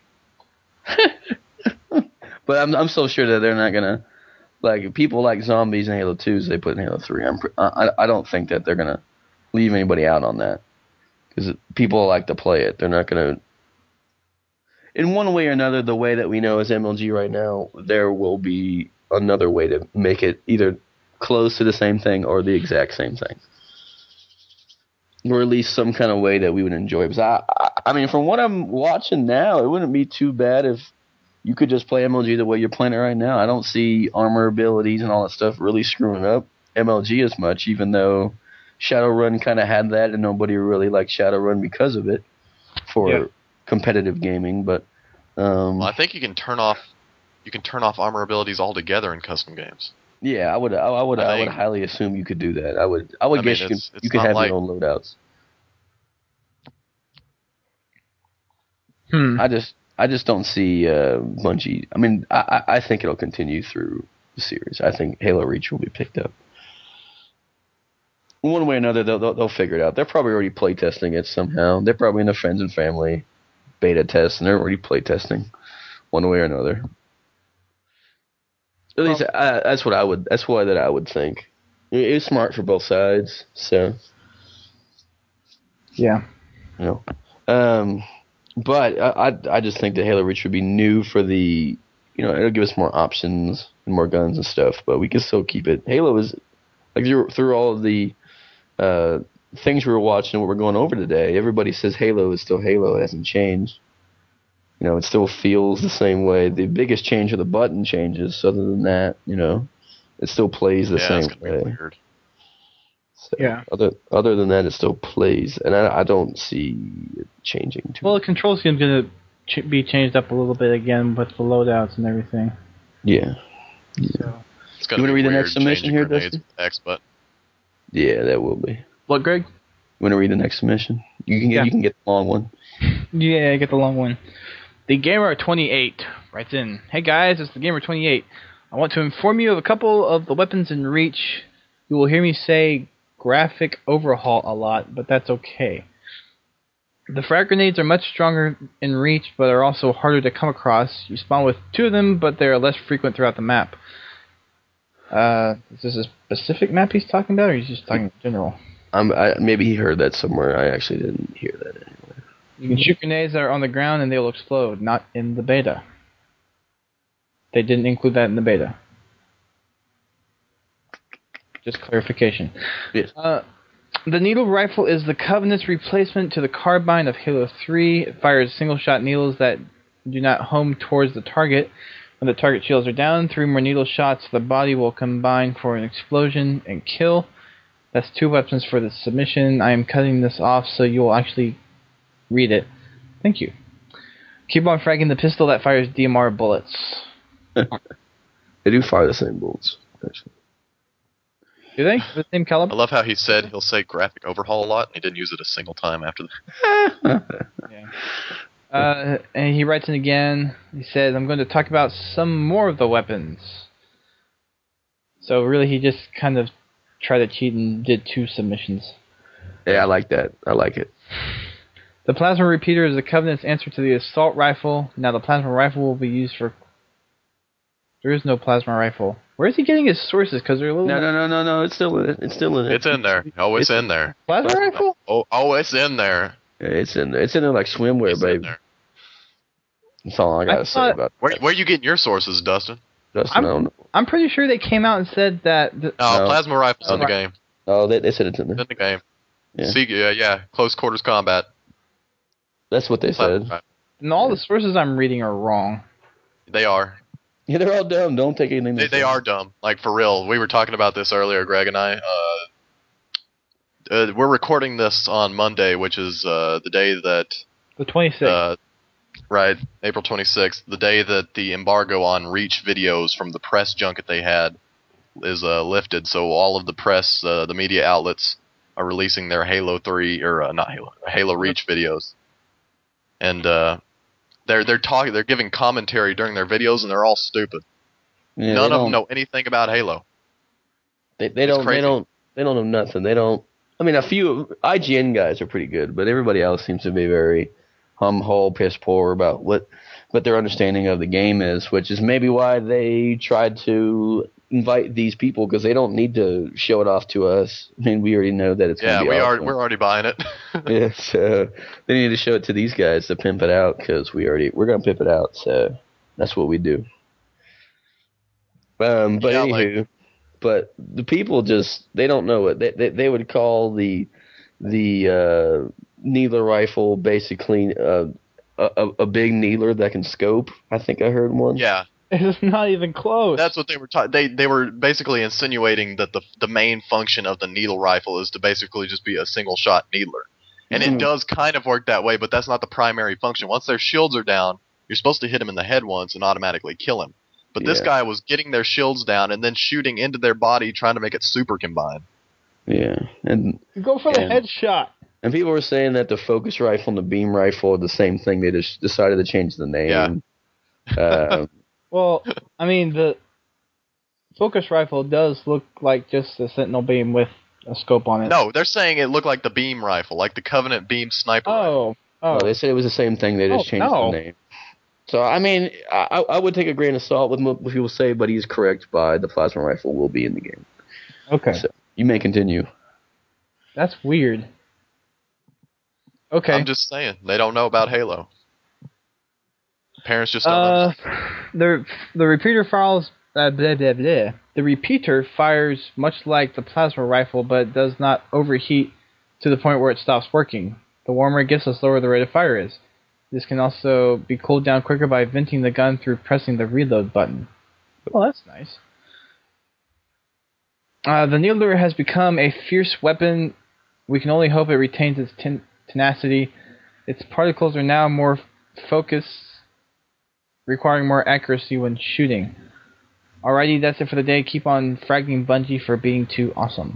But I'm so sure that they're not gonna, like, people like zombies in Halo 2s they put in Halo 3. I don't think that they're gonna leave anybody out on that, because people like to play it. They're not gonna, in one way or another, the way that we know as MLG right now, there will be another way to make it either close to the same thing or the exact same thing, or at least some kind of way that we would enjoy. Because I mean, from what I'm watching now, it wouldn't be too bad if you could just play MLG the way you're playing it right now. I don't see armor abilities and all that stuff really screwing up MLG as much, even though Shadowrun kind of had that, and nobody really liked Shadowrun because of it for competitive gaming. But I think you can turn off armor abilities altogether in custom games. Yeah, I would highly assume you could do that. I would guess you could have your own loadouts. I just don't see Bungie. I mean, I think it'll continue through the series. I think Halo Reach will be picked up. One way or another, they'll figure it out. They're probably already playtesting it somehow. They're probably in the friends and family beta test, and they're already playtesting one way or another. At least that's what I would. That's why I would think. It's smart for both sides. So yeah, but I just think that Halo Reach would be new for the. It'll give us more options and more guns and stuff, but we can still keep it. Halo is like through all of the things we were watching and what we're going over today. Everybody says Halo is still Halo. It hasn't changed. It still feels the same way. The biggest change are the button changes. Other than that, it still plays the same way. Be weird. So, yeah. Other than that, it still plays, and I don't see it changing too much. The control scheme's going to be changed up a little bit again with the loadouts and everything. Yeah. So. You want to read the next submission here, Dustin? X button. Yeah, that will be. What, Greg? You want to read the next submission? You can get the long one. Yeah, get the long one. The Gamer28 writes in, "Hey guys, it's the Gamer28. I want to inform you of a couple of the weapons in Reach. You will hear me say graphic overhaul a lot, but that's okay. The frag grenades are much stronger in Reach, but are also harder to come across. You spawn with 2 of them, but they are less frequent throughout the map." Is this a specific map he's talking about, or he's just talking in general? Maybe he heard that somewhere. I actually didn't hear that anyway. You can shoot grenades that are on the ground and they will explode, not in the beta. They didn't include that in the beta. Just clarification. Yes. The needle rifle is the Covenant's replacement to the carbine of Halo 3. It fires single-shot needles that do not home towards the target. When the target shields are down, 3 more needle shots, the body will combine for an explosion and kill. That's 2 weapons for the submission. I am cutting this off so you will actually read it. Thank you. Keep on fragging the pistol that fires DMR bullets. They do fire the same bullets, actually. Do they? The same caliber? I love how he'll say graphic overhaul a lot, and he didn't use it a single time after that. Yeah. And he writes in again. He says, "I'm going to talk about some more of the weapons." So really, he just kind of tried to cheat and did 2 submissions. Yeah, I like that. I like it. The plasma repeater is the Covenant's answer to the assault rifle. Now the plasma rifle will be used for... There is no plasma rifle. Where is he getting his sources? Because they're a little... No. It's still in it. It's in there. Oh, it's in there. Plasma rifle? Oh, it's in there. Yeah, it's in there. It's in there like swimwear, baby. That's all I gotta say about it. Where are you getting your sources, Dustin? I don't know. I'm pretty sure they came out and said that... No, plasma rifle's in the game. Oh, they said it's in there. It's in the game. Yeah. See, close quarters combat. That's what they said. And all the sources I'm reading are wrong. They are. Yeah, they're all dumb. Don't take anything they are dumb. Like, for real. We were talking about this earlier, Greg and I. We're recording this on Monday, which is the day that... The 26th. Right, April 26th. The day that the embargo on Reach videos from the press junket they had is lifted. So all of the press, the media outlets, are releasing their Halo 3, or not Halo Reach videos. And they're giving commentary during their videos, and they're all stupid. Yeah, None of them know anything about Halo. They don't know nothing. They don't. I mean, a few IGN guys are pretty good, but everybody else seems to be very hum-hole, piss poor about what their understanding of the game is, which is maybe why they tried to invite these people, because they don't need to show it off to us. I mean, we already know that it's going to be awesome. We're already buying it. Yeah, so they need to show it to these guys to pimp it out, because we're going to pimp it out, so that's what we do. But anywho, but the people just, they don't know it. They would call the needler rifle basically a big needler that can scope. I think I heard one. Yeah, It's not even close. that's what they were they were basically insinuating that the main function of the needle rifle is to basically just be a single shot needler. And it does kind of work that way, but that's not the primary function. Once their shields are down, you're supposed to hit him in the head once and automatically kill him. But this guy was getting their shields down and then shooting into their body, trying to make it super combined. Yeah, and You go for the headshot. And people were saying that the focus rifle and the beam rifle are the same thing. They just decided to change the name. Yeah. Well, I mean, the focus rifle does look like just a sentinel beam with a scope on it. No, they're saying it looked like the beam rifle, like the Covenant beam sniper rifle. Oh. Well, they said it was the same thing. They just changed the name. So, I mean, I would take a grain of salt with what people say, but he's correct by the plasma rifle will be in the game. Okay. So, you may continue. That's weird. Okay. I'm just saying, they don't know about Halo. Parents just don't know. The repeater fires The repeater fires much like the plasma rifle, but does not overheat to the point where it stops working. The warmer it gets, the slower the rate of fire is. This can also be cooled down quicker by venting the gun through pressing the reload button. Well, that's nice. The Needler has become a fierce weapon. We can only hope it retains its tenacity. Its particles are now more focused, requiring more accuracy when shooting. Alrighty, that's it for the day. Keep on fragging Bungie for being too awesome.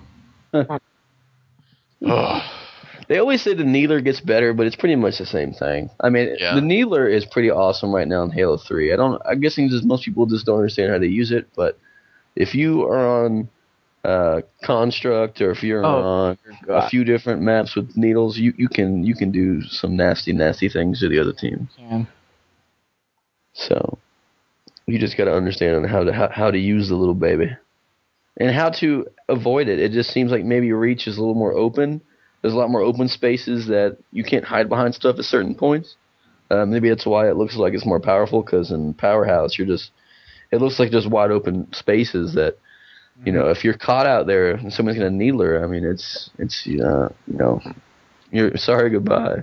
They always say the Needler gets better, but it's pretty much the same thing. I mean, the Needler is pretty awesome right now in Halo 3. I'm guessing just most people just don't understand how to use it, but if you are on Construct or if you're on a few different maps with needles, you can do some nasty things to the other team. So you just got to understand how to use the little baby and how to avoid it. It just seems like maybe your reach is a little more open. There's a lot more open spaces that you can't hide behind stuff at certain points. Maybe that's why it looks like it's more powerful, because in Powerhouse, it looks like just wide open spaces that, you know, if you're caught out there and someone's going to needler, I mean, it's you're sorry goodbye.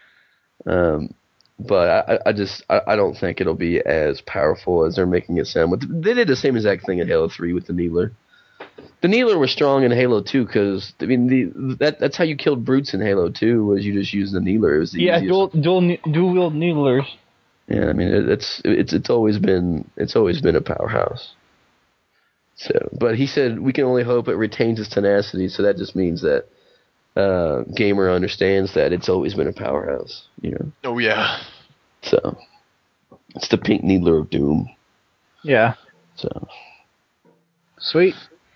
But I don't think it'll be as powerful as they're making it sound. But they did the same exact thing in Halo 3 with the needler. The needler was strong in Halo 2 because, I mean, that's how you killed brutes in Halo 2, was you just used the needler. It was the easiest. dual wield needlers. Yeah, I mean, it's always been a powerhouse. So, but he said we can only hope it retains its tenacity. So that just means that Gamer understands that it's always been a powerhouse. You know. Oh yeah. So it's the pink needler of doom. Yeah. So sweet.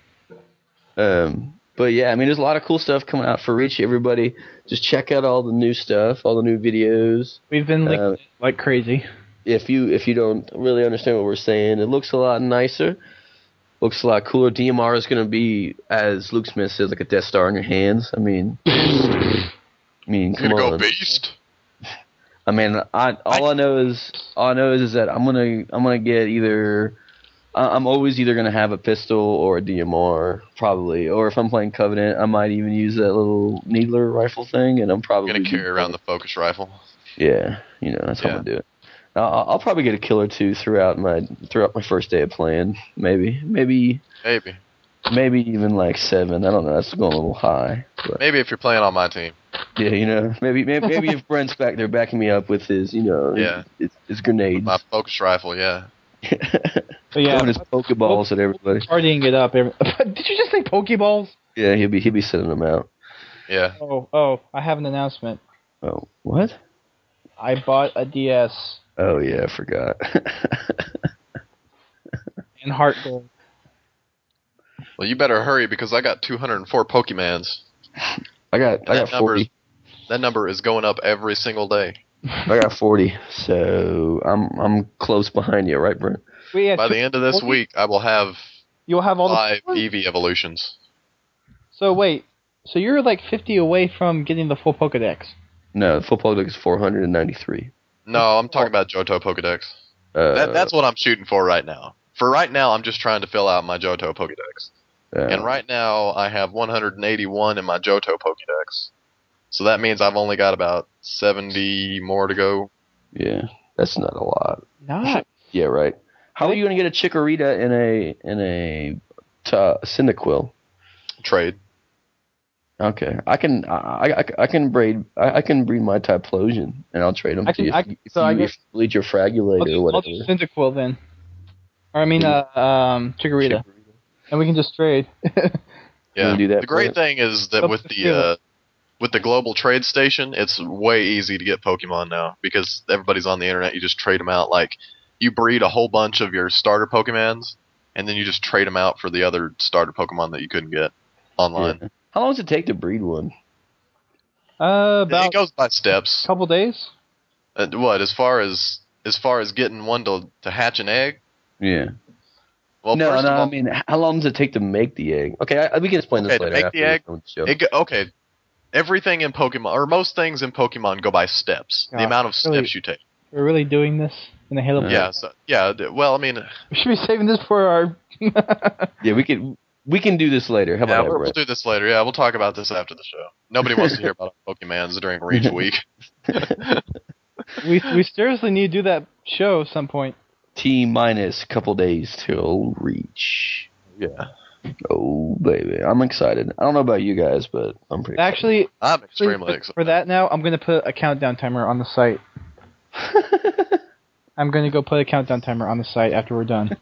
But yeah, I mean, there's a lot of cool stuff coming out for Reach. Everybody, just check out all the new stuff, all the new videos. We've been linking it like crazy. If you don't really understand what we're saying, it looks a lot nicer. Looks a lot cooler. DMR is going to be, as Luke Smith says, like a Death Star in your hands. I mean, come on. Go Beast. I mean, all I know is that I'm gonna get either. I'm always either going to have a pistol or a DMR, probably. Or if I'm playing Covenant, I might even use that little needler rifle thing, and I'm probably going to carry around the focus rifle. Yeah, that's how I'm going to do it. I'll probably get a kill or two throughout my first day of playing. Maybe even like 7. I don't know. That's going a little high. But. Maybe if you're playing on my team. Yeah, maybe if Brent's back there backing me up with his, his grenades. My focus rifle, yeah. But yeah, throwing his Pokeballs at everybody. Partying it up. Did you just say Pokeballs? Yeah, he'll be sending them out. Yeah. Oh, I have an announcement. Oh, what? I bought a DS. Oh yeah, I forgot. And Heart Gold. Well, you better hurry because I got 204 Pokemans. I got 40. That number is going up every single day. I got 40, so I'm close behind you, right, Brent? By the end of this week, I will have. You'll have all 5 Eevee evolutions. So wait, so you're like 50 away from getting the full Pokedex? No, the full Pokedex is 493. No, I'm talking about Johto Pokedex. That's what I'm shooting for right now. For right now, I'm just trying to fill out my Johto Pokedex. And right now, I have 181 in my Johto Pokedex. So that means I've only got about 70 more to go. Yeah, that's not a lot. Not. Yeah, right. How are you going to get a Chikorita in a Cyndaquil? Trade. Okay, I can breed my Typhlosion, and I'll trade them to you if you bleed your Fragulate or whatever. I'll do Cyndaquil then. Or I mean, Chikorita. And we can just trade. Yeah. Do that the great thing is that with the global trade station, it's way easy to get Pokemon now because everybody's on the internet. You just trade them out. Like you breed a whole bunch of your starter Pokemons, and then you just trade them out for the other starter Pokemon that you couldn't get online. Yeah. How long does it take to breed one? It goes by steps. A couple days. What as far as getting one to hatch an egg? Yeah. Well, no. I mean, how long does it take to make the egg? Okay, we can explain this later. To make the egg. Okay. Everything in Pokemon, or most things in Pokemon, go by steps. The amount of steps you take. We're really doing this in the Halo. Yeah. Well, I mean, we should be saving this for our. Yeah, we can do this later. How about that? We'll do this later. Yeah, we'll talk about this after the show. Nobody wants to hear about Pokemons during Reach Week. we seriously need to do that show at some point. T-minus couple days till Reach. Yeah. Oh, baby. I'm excited. I don't know about you guys, but I'm pretty excited. I'm extremely excited. For that now, I'm going to put a countdown timer on the site. I'm going to go put a countdown timer on the site after we're done.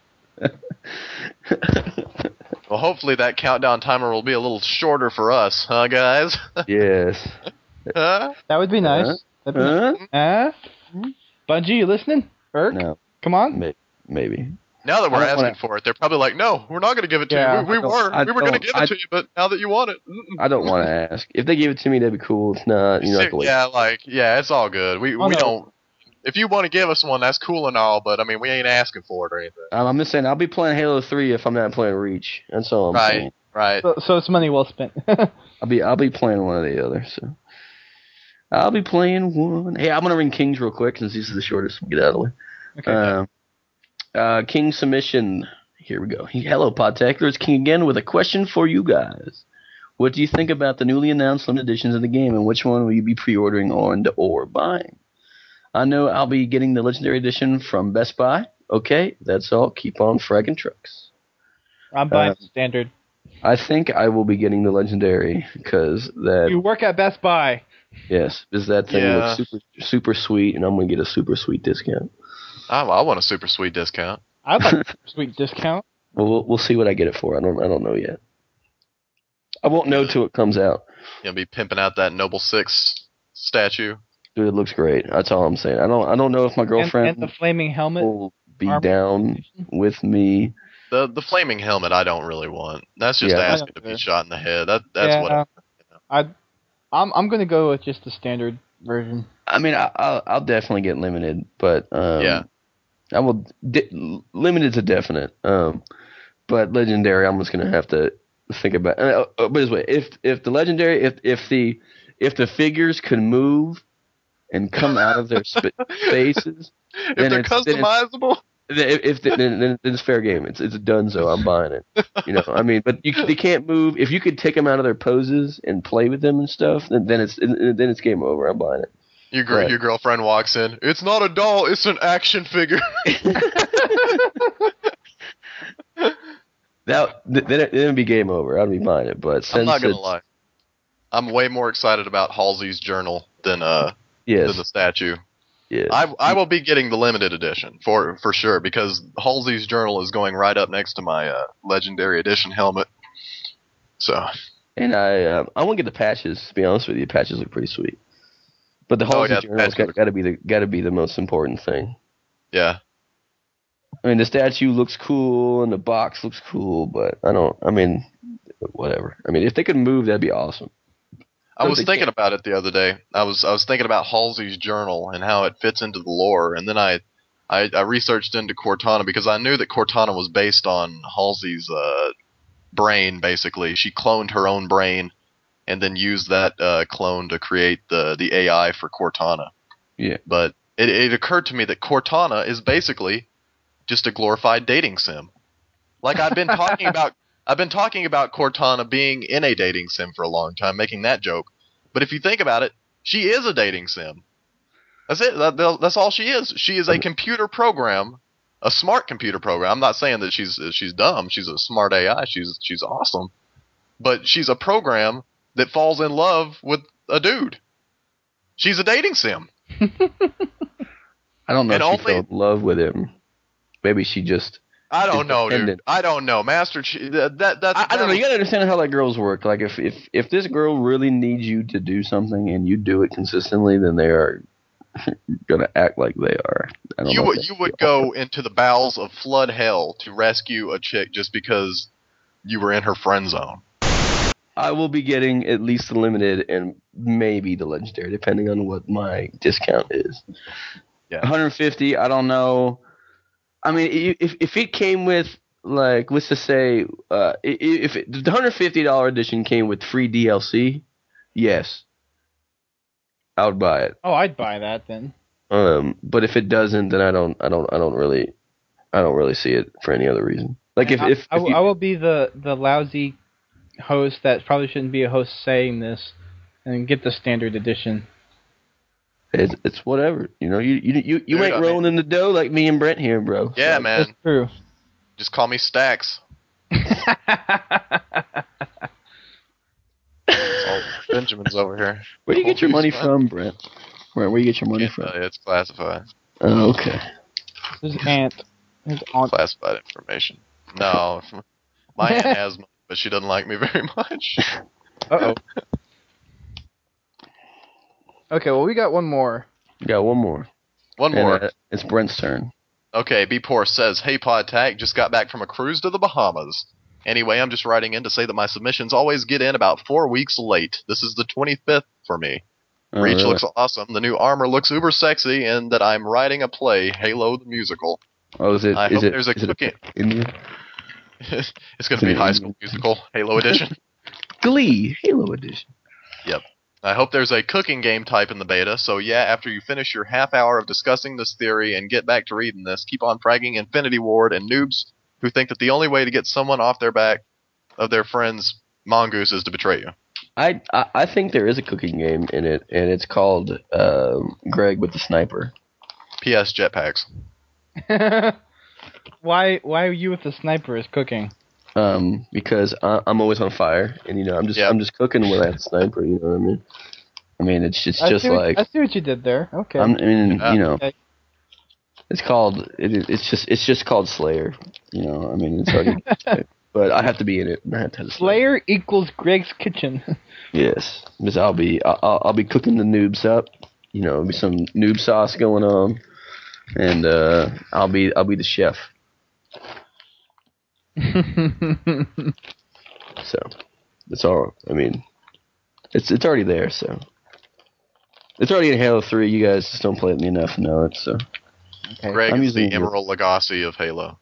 Well, hopefully that countdown timer will be a little shorter for us, huh, guys? Yes. That would be nice. Bungie, you listening? Erk? No. Come on. Maybe. Now that we're asking for it, they're probably like, "No, we're not going to give it to you. We were going to give it to you, but now that you want it, I don't want to ask. If they give it to me, that'd be cool. If not, you know. It's all good. We don't. If you want to give us one, that's cool and all, but I mean, we ain't asking for it or anything. I'm just saying, I'll be playing Halo 3 if I'm not playing Reach. That's all I'm saying. Right. So it's money well spent. I'll be playing one or the other. So I'll be playing one. Hey, I'm gonna ring Kings real quick since this is the shortest. Get out of the way. Okay. King submission. Here we go. Hello, Podtacular. It's King again with a question for you guys. What do you think about the newly announced limited editions of the game, and which one will you be pre-ordering or buying? I know I'll be getting the Legendary Edition from Best Buy. Okay, that's all. Keep on fragging trucks. I'm buying standard. I think I will be getting the Legendary because that... You work at Best Buy. Yes, because that thing looks super sweet, and I'm going to get a super sweet discount. I want a super sweet discount. I'd like a super sweet discount. Well, we'll see what I get it for. I don't know yet. I won't know till it comes out. You'll be pimping out that Noble 6 statue. Dude, it looks great. That's all I'm saying. I don't know if my girlfriend and the flaming helmet will be down with me. The flaming helmet I don't really want. That's just asking to be shot in the head. That's what I'm going to go with just the standard version. I mean, I'll definitely get limited, but I will. Limited's a definite. But legendary, I'm just going to have to think about. But this way, if the legendary, if the figures could move and come out of their spaces, if they're customizable, then it's fair game. It's a donezo. I'm buying it. You know, I mean, but they can't move. If you could take them out of their poses and play with them and stuff, then it's game over. I'm buying it. Your girlfriend walks in. It's not a doll. It's an action figure. Then it'd be game over. I'd be buying it. But I'm not gonna lie. I'm way more excited about Halsey's journal than the statue. Yes. I will be getting the limited edition for sure because Halsey's journal is going right up next to my legendary edition helmet. So. And I won't get the patches. To be honest with you, the patches look pretty sweet. But the Halsey journal's got to be the most important thing. Yeah. I mean, the statue looks cool and the box looks cool, but whatever. I mean, if they could move, that'd be awesome. I was thinking about it the other day. I was thinking about Halsey's journal and how it fits into the lore, and then I researched into Cortana because I knew that Cortana was based on Halsey's brain. Basically, she cloned her own brain and then used that clone to create the AI for Cortana. Yeah. But it occurred to me that Cortana is basically just a glorified dating sim. Like I've been talking about Cortana being in a dating sim for a long time, making that joke. But if you think about it, she is a dating sim. That's it. That's all she is. She is a computer program, a smart computer program. I'm not saying that she's dumb. She's a smart AI. She's awesome. But she's a program that falls in love with a dude. She's a dating sim. I don't know if she fell in love with him. Maybe she just... I don't know, dude. I don't know. Master Chief... I don't know. You gotta understand how like girls work. Like, if this girl really needs you to do something and you do it consistently, then they are gonna act like they are. You would go into the bowels of flood hell to rescue a chick just because you were in her friend zone. I will be getting at least the limited and maybe the legendary, depending on what my discount is. Yeah. 150, I don't know. I mean, if it came with, like, let's just say, if the $150 edition came with free DLC, yes, I would buy it. Oh, I'd buy that then. But if it doesn't, then I don't really see it for any other reason. Like I will be the lousy host that probably shouldn't be a host saying this, and get the standard edition. It's whatever, you know. You ain't rolling in the dough like me and Brent here, bro. Yeah, so, man. That's true. Just call me Stacks. Benjamin's over here. Where do you get your money from, Brent? Where do you get your money from? It's classified. Oh, okay. His aunt. Classified information. No, my aunt has money, but she doesn't like me very much. Uh-oh. Okay, well, we got one more. We got one more. One more. It's Brent's turn. Okay, B. Poor says, "Hey, PodTac, just got back from a cruise to the Bahamas. Anyway, I'm just writing in to say that my submissions always get in about 4 weeks late. This is the 25th for me. Reach really? looks awesome, the new armor looks uber sexy, and that I'm writing a play, Halo the Musical. Oh, is it? I hope there's a cooking... Indian? It's going to be High School Musical, Halo Edition. Glee, Halo Edition. Yep. I hope there's a cooking game type in the beta, so yeah, after you finish your half hour of discussing this theory and get back to reading this, keep on fragging Infinity Ward and noobs who think that the only way to get someone off their back of their friend's mongoose is to betray you." I think there is a cooking game in it, and it's called Greg with the Sniper. P.S. Jetpacks. Why are you with the sniper is cooking? Because I'm always on fire, and you know I'm just cooking with that sniper. You know what I mean? I mean it's just like I see what you did there. Okay. You know, okay. it's just called Slayer. You know, I mean it's already, but I have to be in it. I have to Slayer equals Greg's Kitchen. Yes, because I'll be cooking the noobs up. You know, there'll be some noob sauce going on, and I'll be the chef. So that's all. I mean, it's already there. So it's already in Halo 3. You guys just don't play with me enough to know it. So okay. Greg is the Emerald Lagasse of Halo.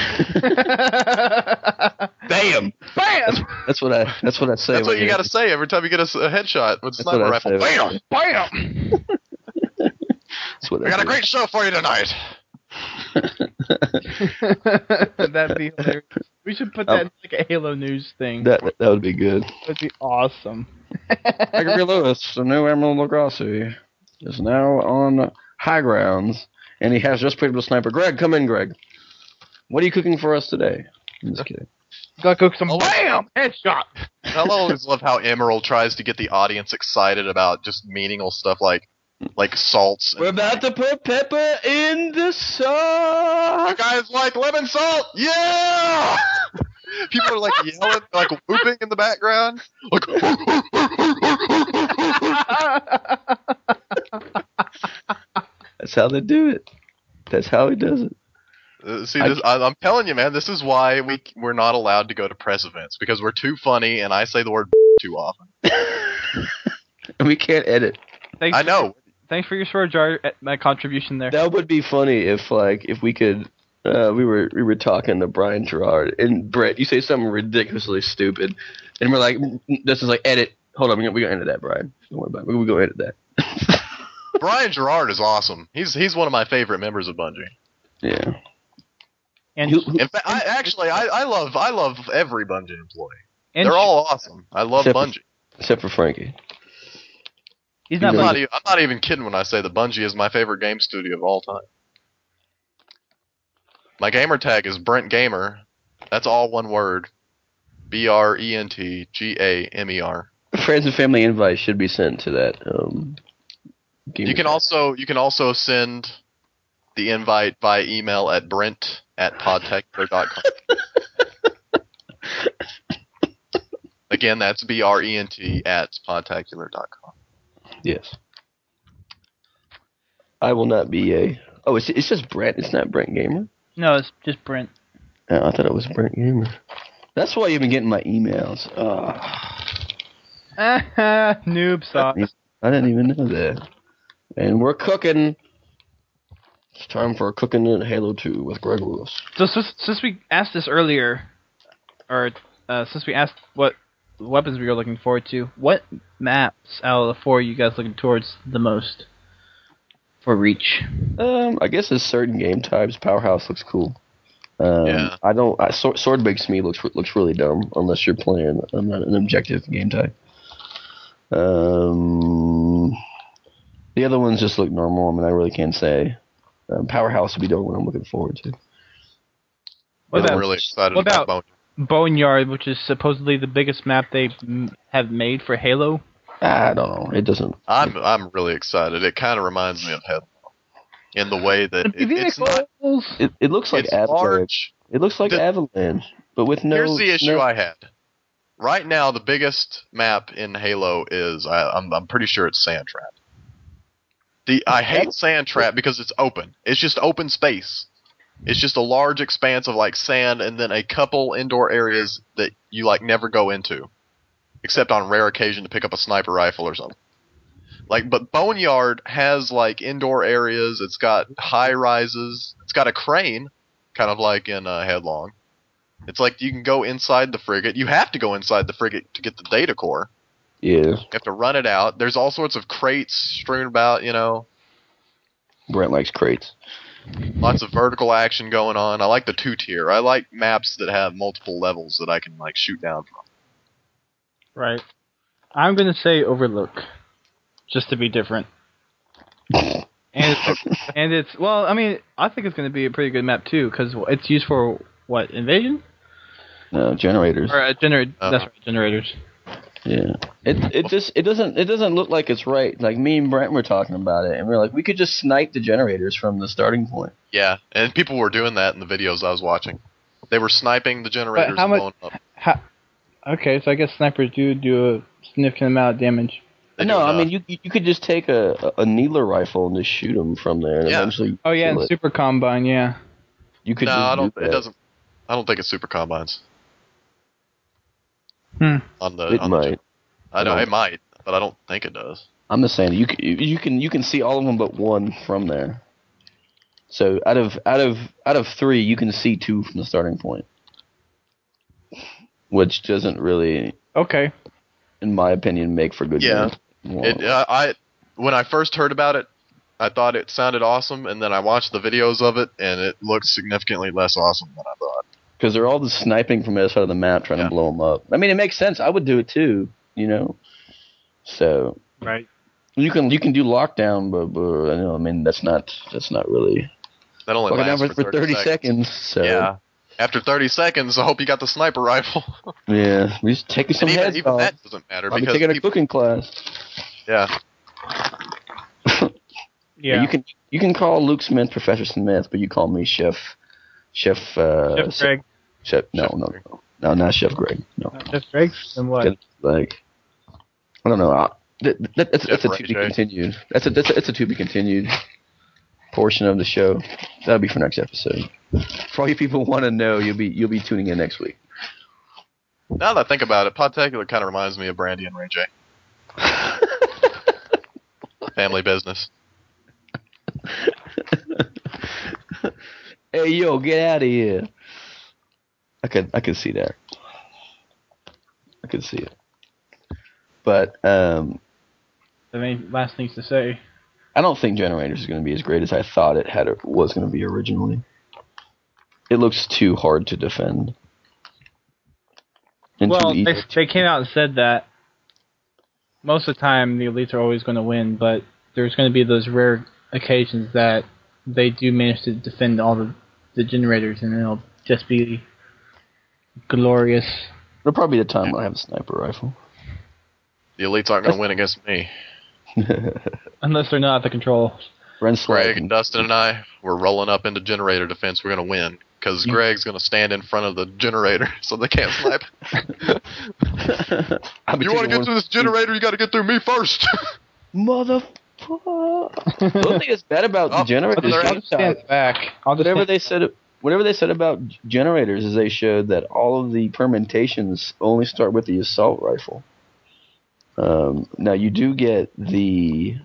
Bam! Bam! That's what I say. That's what you got to say every time you get a headshot with a sniper rifle. Bam! Bam! I got a great show for you tonight. That'd be hilarious. We should put that in like a Halo news thing. That would be good. That'd be awesome. Gregory Lewis, the new Emerald Lagasse, is now on high grounds, and he has just played with a sniper. Greg, come in, Greg. What are you cooking for us today? I'm just kidding. Gotta cook some BAM! Headshot! I always love how Emerald tries to get the audience excited about just meaningless stuff like salts. We're about to put pepper in the sauce. You guys like lemon salt? Yeah! People are like yelling, like whooping in the background. Like, that's how they do it. That's how he does it. I'm telling you, man, this is why we're not allowed to go to press events, because we're too funny and I say the word too often. We can't edit. I know. Thanks for your swear jar contribution there. That would be funny if we could. We were talking to Brian Gerard and Brett. You say something ridiculously stupid, and we're like, "This is like edit." Hold on, we're gonna edit that, Brian. Don't worry about it. We're gonna edit that. Brian Gerard is awesome. He's one of my favorite members of Bungie. Yeah. And in fact, I love every Bungie employee. They're all awesome. I love Bungie. Except for Frankie. He's I'm not. not even kidding when I say that Bungie is my favorite game studio of all time. My gamer tag is Brent Gamer. That's all one word. BRENTGAMER. Friends and family invites should be sent to that. You can also send the invite by email at brent@podtacular.com. Again, that's BRENT@podtacular.com. Yes. I will not be a. Oh, it's just Brent. It's not Brent Gamer. No, it's just Brent. Oh, I thought it was Brent Gamer. That's why you've been getting my emails. Noob sauce. I didn't even know that. And we're cooking. It's time for cooking in Halo 2 with Greg Lewis. So since we asked this earlier, or since we asked what weapons we were looking forward to, what maps out of the four are you guys looking towards the most for Reach? I guess there's certain game types. Powerhouse looks cool. Yeah. Sword Makes Me looks really dumb unless you're playing an objective game type. The other ones just look normal. I mean, I really can't say. Powerhouse would be the only one I'm looking forward to. I'm really excited about Boneyard, which is supposedly the biggest map they have made for Halo. I don't know. It doesn't. I'm really excited. It kind of reminds me of Halo in the way that it's not. It looks like Avalanche. Large. It looks like Avalanche, but with no. Here's the issue I had. Right now, the biggest map in Halo is I'm pretty sure it's Sand Trap. I hate Sand Trap because it's open. It's just open space. It's just a large expanse of like sand and then a couple indoor areas that you like never go into, except on rare occasion to pick up a sniper rifle or something. But Boneyard has like indoor areas. It's got high rises. It's got a crane, kind of like in Headlong. It's like you can go inside the frigate. You have to go inside the frigate to get the data core. Yeah. You have to run it out. There's all sorts of crates strewn about, Brent likes crates. Lots of vertical action going on. I like the 2-tier. I like maps that have multiple levels that I can like shoot down from. Right. I'm going to say Overlook, just to be different. and it's well, I mean, I think it's going to be a pretty good map too, because it's used for what, invasion? No, generators. Or that's right, generators. Yeah, it doesn't look like it's right. Like me and Brent were talking about it, and we're like, we could just snipe the generators from the starting point. Yeah, and people were doing that in the videos I was watching. They were sniping the generators and blowing up. Okay, so I guess snipers do a significant amount of damage. No, I mean you could just take a needler rifle and just shoot them from there. And eventually. Oh yeah, and Super Combine, yeah. You could. No, just I don't. do that. It doesn't. I don't think it's Super Combines. Hmm. It might. I know it might, but I don't think it does. I'm just saying you can see all of them but one from there. So out of 3, you can see 2 from the starting point, which doesn't really, in my opinion, make for good. Yeah. Games. When I first heard about it, I thought it sounded awesome, and then I watched the videos of it, and it looked significantly less awesome than I thought. Because they're all just sniping from the other side of the map, trying to blow them up. I mean, it makes sense. I would do it too, So right, you can do lockdown, but I mean that's not really. That only lasts for 30 seconds. So yeah, after 30 seconds, I hope you got the sniper rifle. Yeah, we just taking some heads even off. that doesn't matter I'm because taking a cooking class. Yeah. Yeah. You can call Luke Smith Professor Smith, but you call me Chef Greg. No, not Chef Greg. No. Chef Greg? Then what? Like, I don't know. That's a to Ray be J. continued. That's a to be continued portion of the show. That'll be for next episode. For all you people who want to know, you'll be tuning in next week. Now that I think about it, Podtacular kind of reminds me of Brandy and Ray J. Family business. Hey, yo, get out of here. I could see that. I could see it. But, any last things to say? I don't think Generators is going to be as great as I thought it was going to be originally. It looks too hard to defend. And Well, they came out and said that most of the time the elites are always going to win, but there's going to be those rare occasions that they do manage to defend all the generators, and it'll just be glorious. It'll probably be the time when I have a sniper rifle. The elites aren't going to win against me. Unless they're not at the controls. Greg and Dustin and I, we're rolling up into generator defense. We're going to win. Because Greg's going to stand in front of the generator so they can't snipe. You want to get through this generator, you got to get through me first. Motherfucker. The only thing that's bad about the generators whatever they said about generators is they showed that all of the permutations only start with the assault rifle. Now you do get the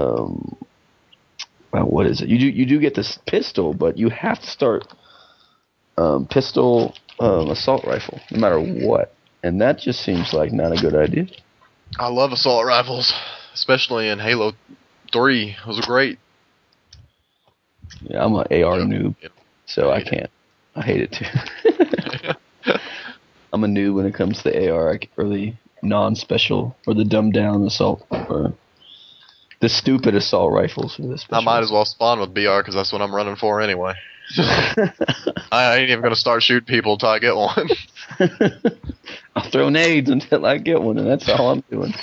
what is it? You do get this pistol, but you have to start pistol assault rifle no matter what, and that just seems like not a good idea. I love assault rifles, especially in Halo 3. Those are great. Yeah, I'm an AR noob, so I can't. I hate it too. I'm a noob when it comes to the AR, or the non-special, or the dumbed-down assault, or the stupid assault rifles. I might as well spawn with BR because that's what I'm running for anyway. I ain't even going to start shooting people until I get one. I'll throw nades until I get one, and that's all I'm doing.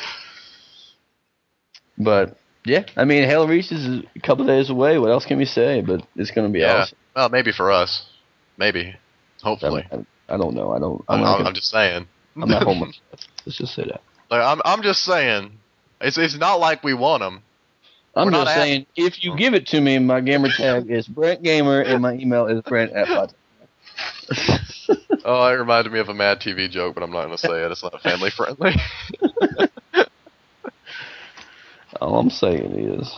But, yeah, I mean, Halo Reach is a couple days away. What else can we say? But it's going to be awesome. Well, maybe for us. Maybe. Hopefully. I don't know. I'm just saying. I'm not home. Let's just say that. Like, I'm just saying. It's not like we want them. I'm just saying, if you give it to me, my gamer tag is Brent Gamer, and my email is Brent@podcast. Oh, it reminded me of a Mad TV joke, but I'm not going to say it. It's not family friendly. All I'm saying is,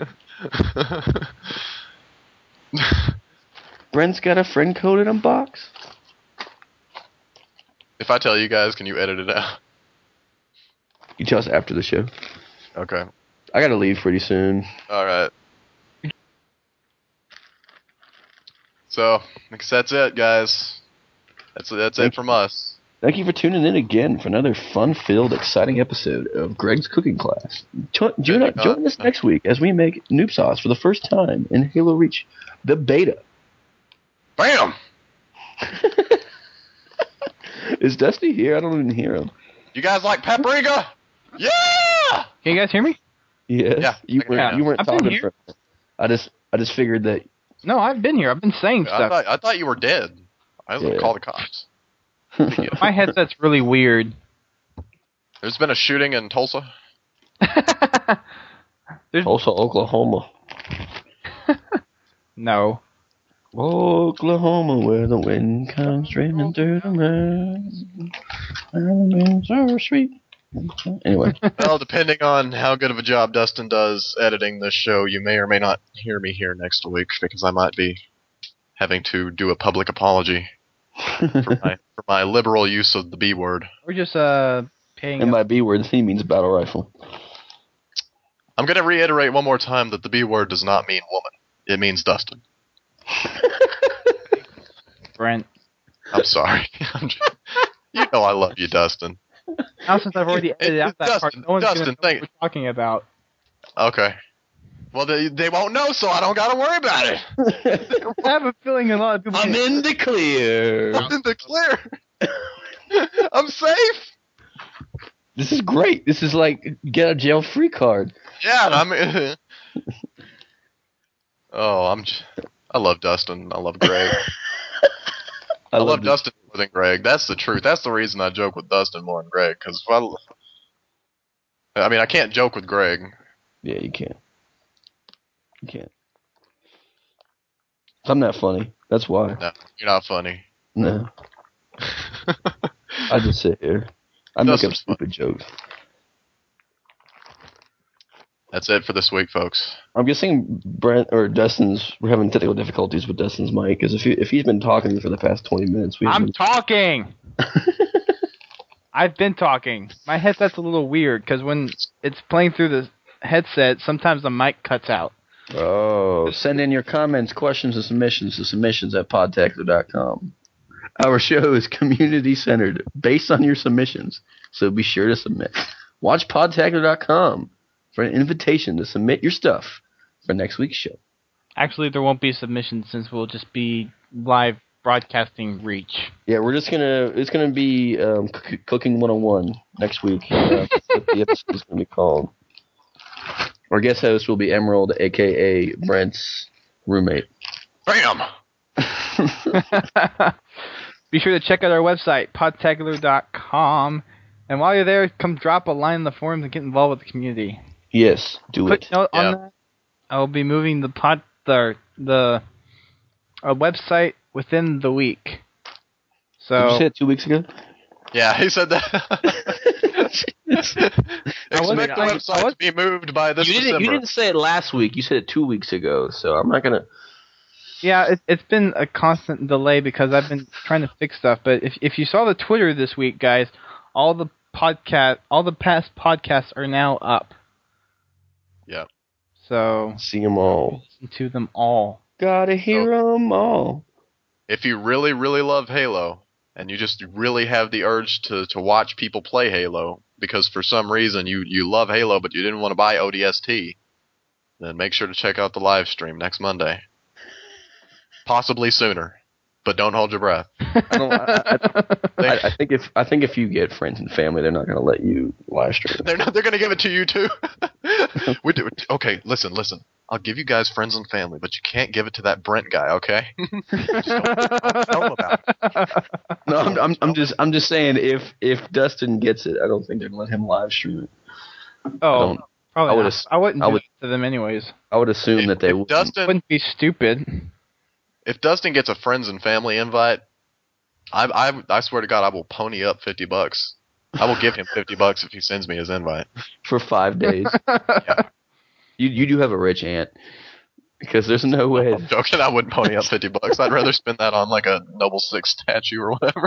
Brent's got a friend code in a box. If I tell you guys, can you edit it out? You tell us after the show. Okay. I gotta leave pretty soon. Alright. So, I guess that's it, guys. That's it from us. Thank you for tuning in again for another fun-filled, exciting episode of Greg's Cooking Class. Join us next week as we make noob sauce for the first time in Halo Reach, the beta. Bam! Is Dusty here? I don't even hear him. You guys like paprika? Yeah! Can you guys hear me? Yes. Yeah. You weren't talking for I just figured that. No, I've been here. I've been saying stuff. I thought you were dead. I was going to call the cops. My headset's really weird. There's been a shooting in Tulsa. Tulsa, Oklahoma. No. Oklahoma, where the wind comes streaming through the mountains. Mountains are sweet. Anyway. Well, depending on how good of a job Dustin does editing this show, you may or may not hear me here next week because I might be having to do a public apology for my liberal use of the B word. We're just paying. And by B word, he means battle rifle. I'm going to reiterate one more time that the B word does not mean woman. It means Dustin. Brent. I'm sorry. You know I love you, Dustin. Now since I've already edited out that part, no one's going to know what we're talking about. Okay. Well, they won't know, so I don't got to worry about it. I have a feeling a lot of people... I'm in the clear. I'm in the clear. I'm safe. This is great. This is like get a jail free card. Yeah, and I love Dustin. I love Greg. I love Dustin more than Greg. That's the truth. That's the reason I joke with Dustin more than Greg. Because I can't joke with Greg. Yeah, you can't. You can't. I'm not funny. That's why. No, you're not funny. No. I just sit here. I make up stupid jokes. That's it for this week, folks. I'm guessing Brent or we're having technical difficulties with Dustin's mic, because if he's been talking for the past 20 minutes, talking! I've been talking. My headset's a little weird, because when it's playing through the headset, sometimes the mic cuts out. Oh, send in your comments, questions, and submissions to submissions@podtackler.com. Our show is community-centered, based on your submissions, so be sure to submit. watchpodtacular.com for an invitation to submit your stuff for next week's show. Actually, there won't be submissions since we'll just be live broadcasting Reach. Yeah, it's gonna be Cooking 101 next week. That's what the episode is gonna be called. Our guest host will be Emerald, aka Brent's roommate. Bam! Be sure to check out our website, podtacular.com. And while you're there, come drop a line in the forums and get involved with the community. Yes, do Quick it. note on that, I'll be moving the website within the week. So Did you say it 2 weeks ago? Yeah, he said that. Expect the I website to be moved by this December. You didn't say it last week. You said it 2 weeks ago. So I'm not gonna. Yeah, it's been a constant delay because I've been trying to fix stuff. But if you saw the Twitter this week, guys, all the past podcasts are now up. Yeah. So See them all. listen to them all. Gotta hear them all. If you really, really love Halo, and you just really have the urge to watch people play Halo, because for some reason you love Halo but you didn't want to buy ODST, then make sure to check out the live stream next Monday. Possibly sooner, but don't hold your breath. I think if you get friends and family, they're not gonna let you live stream. They're going to give it to you too. Okay, listen. I'll give you guys friends and family, but you can't give it to that Brent guy, okay? Just don't tell him about it. No, I'm just saying if Dustin gets it, I don't think they're gonna let him live stream it. Oh, probably I wouldn't do it to them anyways. I would assume that they would. It wouldn't be stupid. If Dustin gets a friends and family invite, I swear to God, I will pony up $50. I will give him $50 if he sends me his invite for 5 days. Yeah. You do have a rich aunt, because there's no way. I'm joking. I wouldn't pony up $50. I'd rather spend that on like a Noble Six statue or whatever,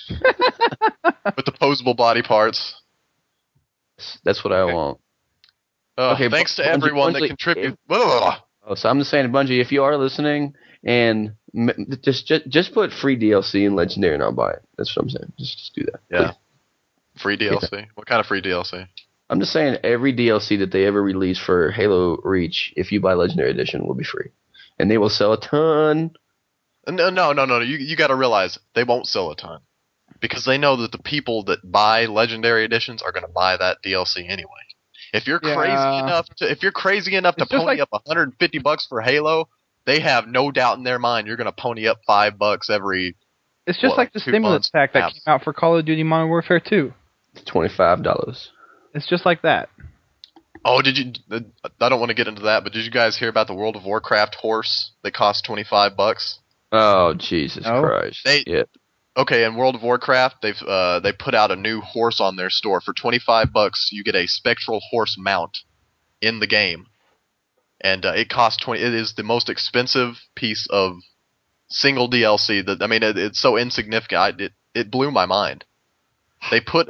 with the posable body parts. That's what I want. Okay, thanks to everyone that contributed. So I'm just saying, Bungie, if you are listening, and just put free DLC in Legendary and I'll buy it. That's what I'm saying. Just do that. Yeah. Free DLC? Yeah. What kind of free DLC? I'm just saying every DLC that they ever release for Halo Reach, if you buy Legendary Edition, will be free. And they will sell a ton. No. You got to realize they won't sell a ton. Because they know that the people that buy Legendary Editions are going to buy that DLC anyway. If you're crazy enough to pony up $150 for Halo, they have no doubt in their mind you're going to pony up $5 every. It's just like the stimulus pack that came out for Call of Duty Modern Warfare 2. It's $25. It's just like that. Oh, did you? I don't want to get into that, but did you guys hear about the World of Warcraft horse that cost $25? Oh, Jesus Christ! Okay, in World of Warcraft, they put out a new horse on their store for $25. You get a spectral horse mount in the game. And it costs $20. It is the most expensive piece of single DLC. It's so insignificant. It blew my mind. They put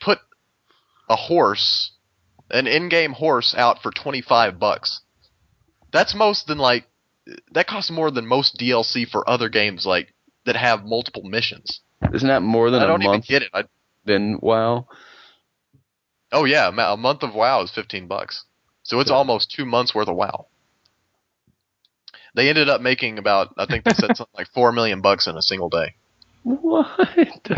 a horse, an in-game horse, out for $25. That costs more than most DLC for other games that have multiple missions. Isn't that more than a month? I don't even get it. Then WoW. Oh yeah, a month of WoW is $15. So it's almost 2 months worth of WoW. They ended up making about, I think they said something like $4 million in a single day. What?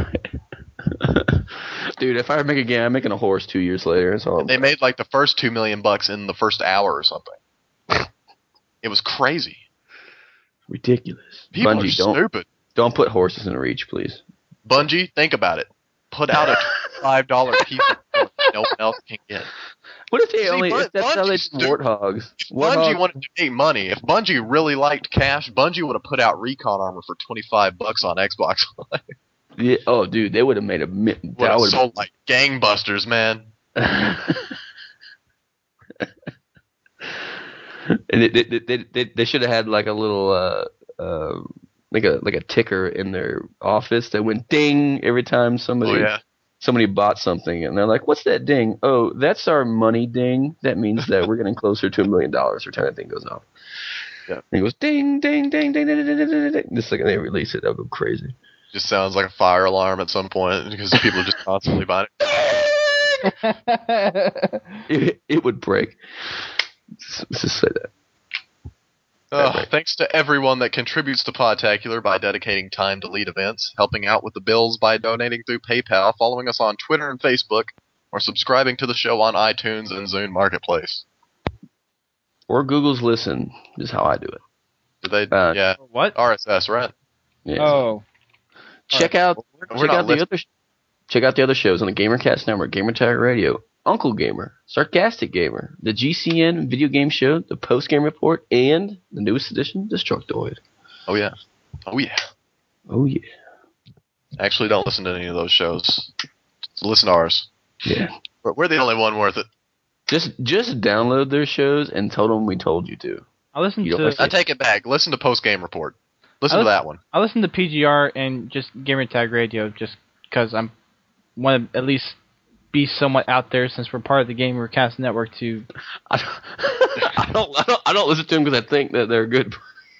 Dude, if I make a game, I'm making a horse 2 years later. They made like the first $2 million in the first hour or something. It was crazy. Ridiculous. People Bungie, are stupid. Don't put horses in Reach, please. Bungie, think about it. Put out a $5 piece of horse no one else can get. What if that's how they do Warthogs? If Bungie wanted to make money, if Bungie really liked cash, Bungie would have put out recon armor for $25 on Xbox Live. Yeah. Oh, dude, they would have made would have sold like gangbusters, man. And they should have had like a little like a ticker in their office that went ding every time somebody bought something, and they're like, "What's that ding?" "Oh, that's our money ding. That means that we're getting closer to $1 million." Every time that thing goes off. Yeah. And it goes ding, ding, ding, ding, ding, ding, ding, ding. The second they release it, they'll go crazy. Just sounds like a fire alarm at some point because people are just constantly buying it. It would break. Let's just say that. Thanks to everyone that contributes to Podtacular by dedicating time to lead events, helping out with the bills by donating through PayPal, following us on Twitter and Facebook, or subscribing to the show on iTunes and Zune Marketplace. Or Google's Listen is how I do it. Do they? Yeah. What? RSS, right? Yeah. Oh. Check out the other shows on the GamerCast Network, Gamertag Radio, Uncle Gamer, Sarcastic Gamer, the GCN Video Game Show, the Post Game Report, and the newest edition, Destructoid. Oh yeah. Oh yeah. Oh yeah. Actually, don't listen to any of those shows. Just listen to ours. Yeah. We're the only one worth it. Just download their shows and tell them we told you to. I take it back. Listen to Post Game Report. Listen to that one. I listen to PGR and just Gamertag Radio just because I want to at least be somewhat out there since we're part of the GamerCast Network too. I don't listen to them because I think that they're good.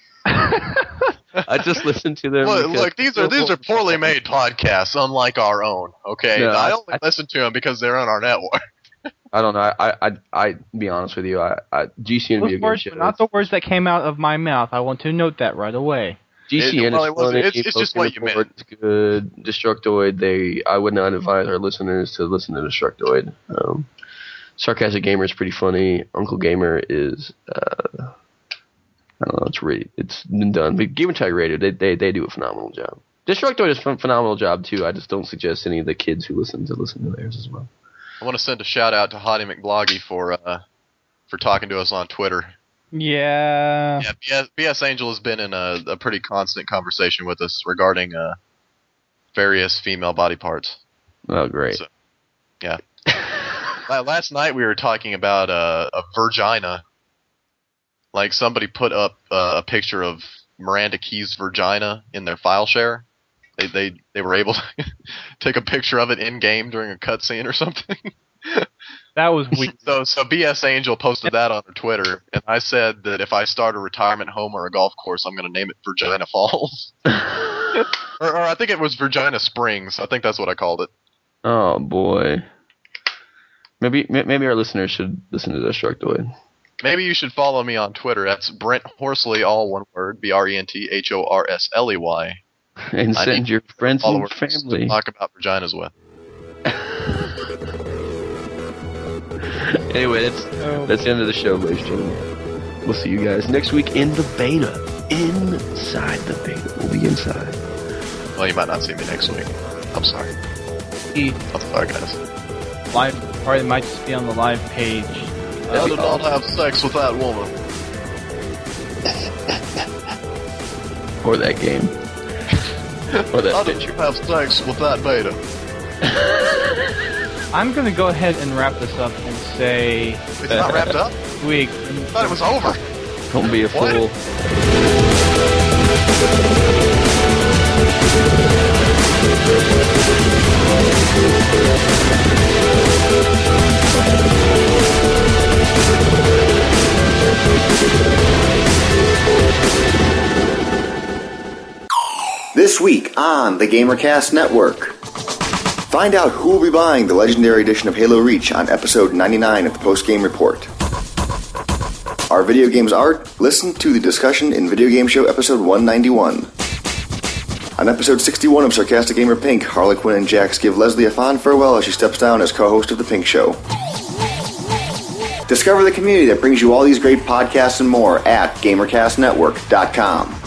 I just listen to them. Look, these are poorly made podcasts, unlike our own. Okay, no, I only listen to them because they're on our network. I don't know. I be honest with you. GCN Video Game Show. Not the words that came out of my mouth. I want to note that right away. GCN is funny. It's just what you meant. It's good. Destructoid. I would not advise our listeners to listen to Destructoid. Sarcastic Gamer is pretty funny. Uncle Gamer is I don't know. It's been done. But Gamertag Radio, they do a phenomenal job. Destructoid does a phenomenal job too. I just don't suggest any of the kids who listen to theirs as well. I want to send a shout out to Hottie McBloggy for talking to us on Twitter. Yeah. Yeah, BS Angel has been in a pretty constant conversation with us regarding various female body parts. Oh, great. So, yeah. Last night we were talking about a virgina. Like somebody put up a picture of Miranda Keyes' vagina in their file share. They were able to take a picture of it in game during a cutscene or something. That was weak. So BS Angel posted that on her Twitter, and I said that if I start a retirement home or a golf course, I'm going to name it Virginia Falls. or I think it was Virginia Springs. I think that's what I called it. Oh boy. Maybe our listeners should listen to Destructoid. Maybe you should follow me on Twitter. That's Brent Horsley, all one word, BRENTHORSLEY. And send your friends and family to talk about vaginas with. Anyway, that's the end of the show, ladies and gentlemen. We'll see you guys next week in the beta. Inside the beta. We'll be inside. Well, you might not see me next week. I'm sorry. I'm sorry, guys. Live party might just be on the live page. I did not have sex with that woman. Or that game. Or that picture. I didn't have sex with that beta. I'm going to go ahead and wrap this up and say... It's not wrapped up? I thought it was over. Don't be a fool. This week on the GamerCast Network. Find out who will be buying the Legendary Edition of Halo Reach on episode 99 of the Post Game Report. Our video games art? Listen to the discussion in Video Game Show episode 191. On episode 61 of Sarcastic Gamer Pink, Harley Quinn and Jax give Leslie a fond farewell as she steps down as co-host of The Pink Show. Discover the community that brings you all these great podcasts and more at GamerCastNetwork.com.